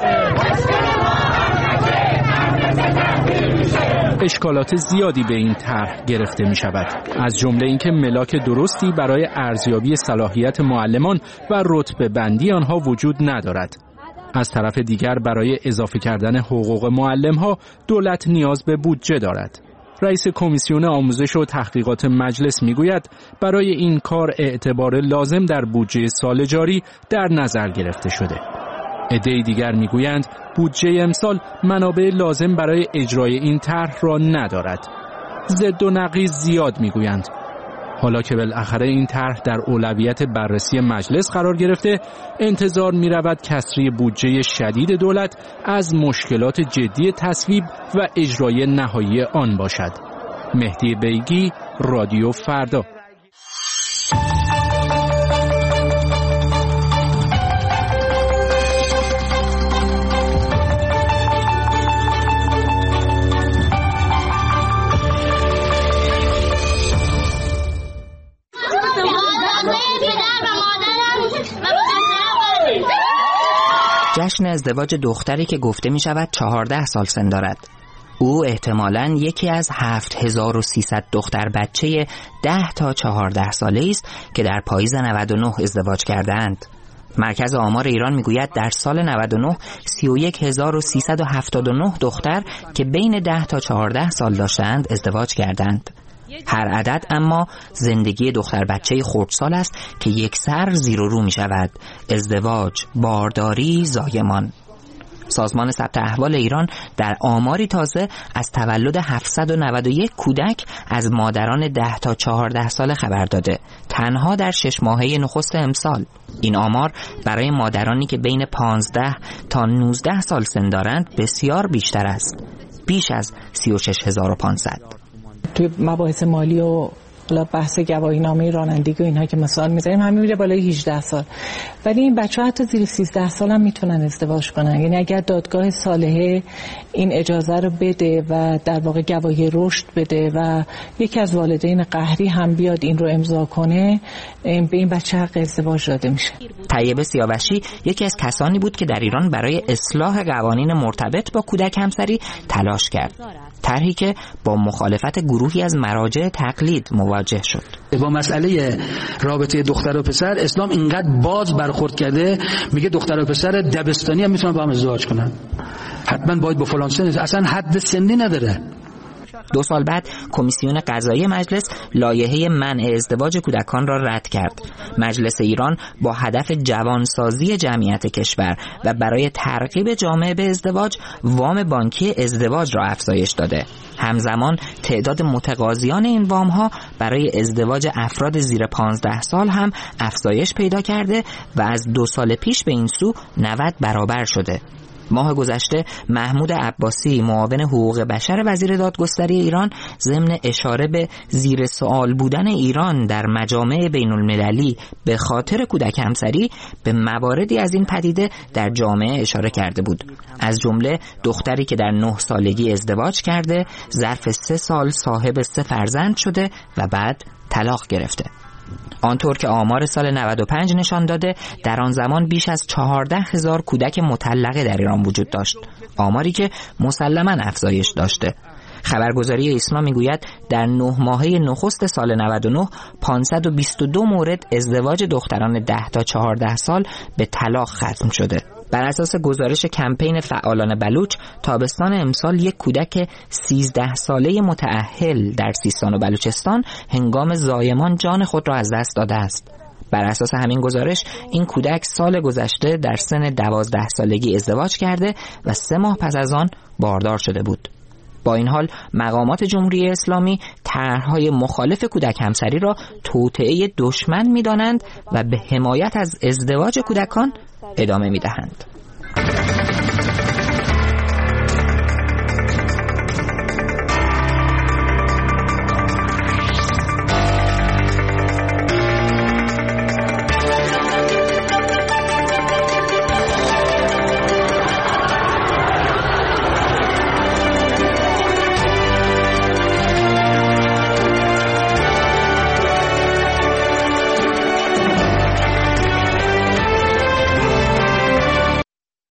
اشکالات زیادی به این طرح گرفته می شود، از جمله اینکه ملاک درستی برای ارزیابی صلاحیت معلمان و رتبه بندی آنها وجود ندارد. از طرف دیگر برای اضافه کردن حقوق معلم‌ها دولت نیاز به بودجه دارد. رئیس کمیسیون آموزش و تحقیقات مجلس میگوید برای این کار اعتبار لازم در بودجه سال جاری در نظر گرفته شده. عده‌ای دیگر میگویند بودجه امسال منابع لازم برای اجرای این طرح را ندارد. ضد و نقیض زیاد میگویند. حالا که بالاخره این طرح در اولویت بررسی مجلس قرار گرفته، انتظار می‌رود کسری بودجه شدید دولت از مشکلات جدی تصویب و اجرای نهایی آن باشد. مهدی بیگی، رادیو فردا. جشن ازدواج دختری که گفته می شود 14 سال سن دارد. او احتمالاً یکی از 7300 دختر بچه 10 تا 14 ساله است که در پاییز 99 ازدواج کردند. مرکز آمار ایران میگوید در سال 99 31379 دختر که بین 10 تا 14 سال داشتند ازدواج کردند. هر عدد اما زندگی دختر بچه خردسال است که یک سر زیر و رو می شود. ازدواج، بارداری، زایمان. سازمان ثبت احوال ایران در آماری تازه از تولد 791 کودک از مادران 10 تا 14 ساله خبر داده، تنها در 6 ماهه نخست امسال. این آمار برای مادرانی که بین 15 تا 19 سال سن دارند بسیار بیشتر است، بیش از 36500. توی مباحث مالی و بحث گواهینامه رانندگی و اینها که مثال می‌زنیم همین میره بالای 18 سال، ولی این بچه‌ها حتی زیر 13 سال هم میتونن ازدواج کنن. یعنی اگر دادگاه صالحه این اجازه رو بده و در واقع گواهی رشد بده و یکی از والدین قهری هم بیاد این رو امضا کنه، به این بچه حق ازدواج داده میشه. طیبه سیاوشی یکی از کسانی بود که در ایران برای اصلاح قوانین مرتبط با کودک همسری تلاش کرد، طرحی که با مخالفت گروهی از مراجع تقلید مواجه شد. با مسئله رابطه دختر و پسر اسلام اینقدر باز برخورد کرده، میگه دختر و پسر دبستانی هم میتونن با هم ازدواج کنن، حتما باید با فلان سن، اصلا حد سنی نداره. 2 سال بعد کمیسیون قضایی مجلس لایحه منع ازدواج کودکان را رد کرد. مجلس ایران با هدف جوانسازی جمعیت کشور و برای ترغیب جامعه به ازدواج وام بانکی ازدواج را افزایش داده. همزمان تعداد متقاضیان این وام ها برای ازدواج افراد زیر 15 سال هم افزایش پیدا کرده و از 2 سال پیش به این سو 90 برابر شده. ماه گذشته محمود عباسی معاون حقوق بشر وزیر دادگستری ایران ضمن اشاره به زیر سوال بودن ایران در مجامع بین المللی به خاطر کودک همسری به مواردی از این پدیده در جامعه اشاره کرده بود، از جمله دختری که در 9 سالگی ازدواج کرده، ظرف 3 سال صاحب 3 فرزند شده و بعد طلاق گرفته. آنطور که آمار سال 95 نشان داده در آن زمان بیش از 14,000 کودک مطلقه در ایران وجود داشت، آماری که مسلماً افزایش داشته. خبرگزاری ایسنا میگوید در 9 ماهه نخست سال 99 522 مورد ازدواج دختران 10 تا 14 سال به طلاق ختم شده. بر اساس گزارش کمپین فعالان بلوچ، تابستان امسال یک کودک 13 ساله متأهل در سیستان و بلوچستان هنگام زایمان جان خود را از دست داده است. بر اساس همین گزارش این کودک سال گذشته در سن 12 سالگی ازدواج کرده و 3 ماه پس از آن باردار شده بود. با این حال مقامات جمهوری اسلامی طرح‌های مخالف کودک همسری را توطئه دشمن می‌دانند و به حمایت از ازدواج کودکان ادامه می‌دهند.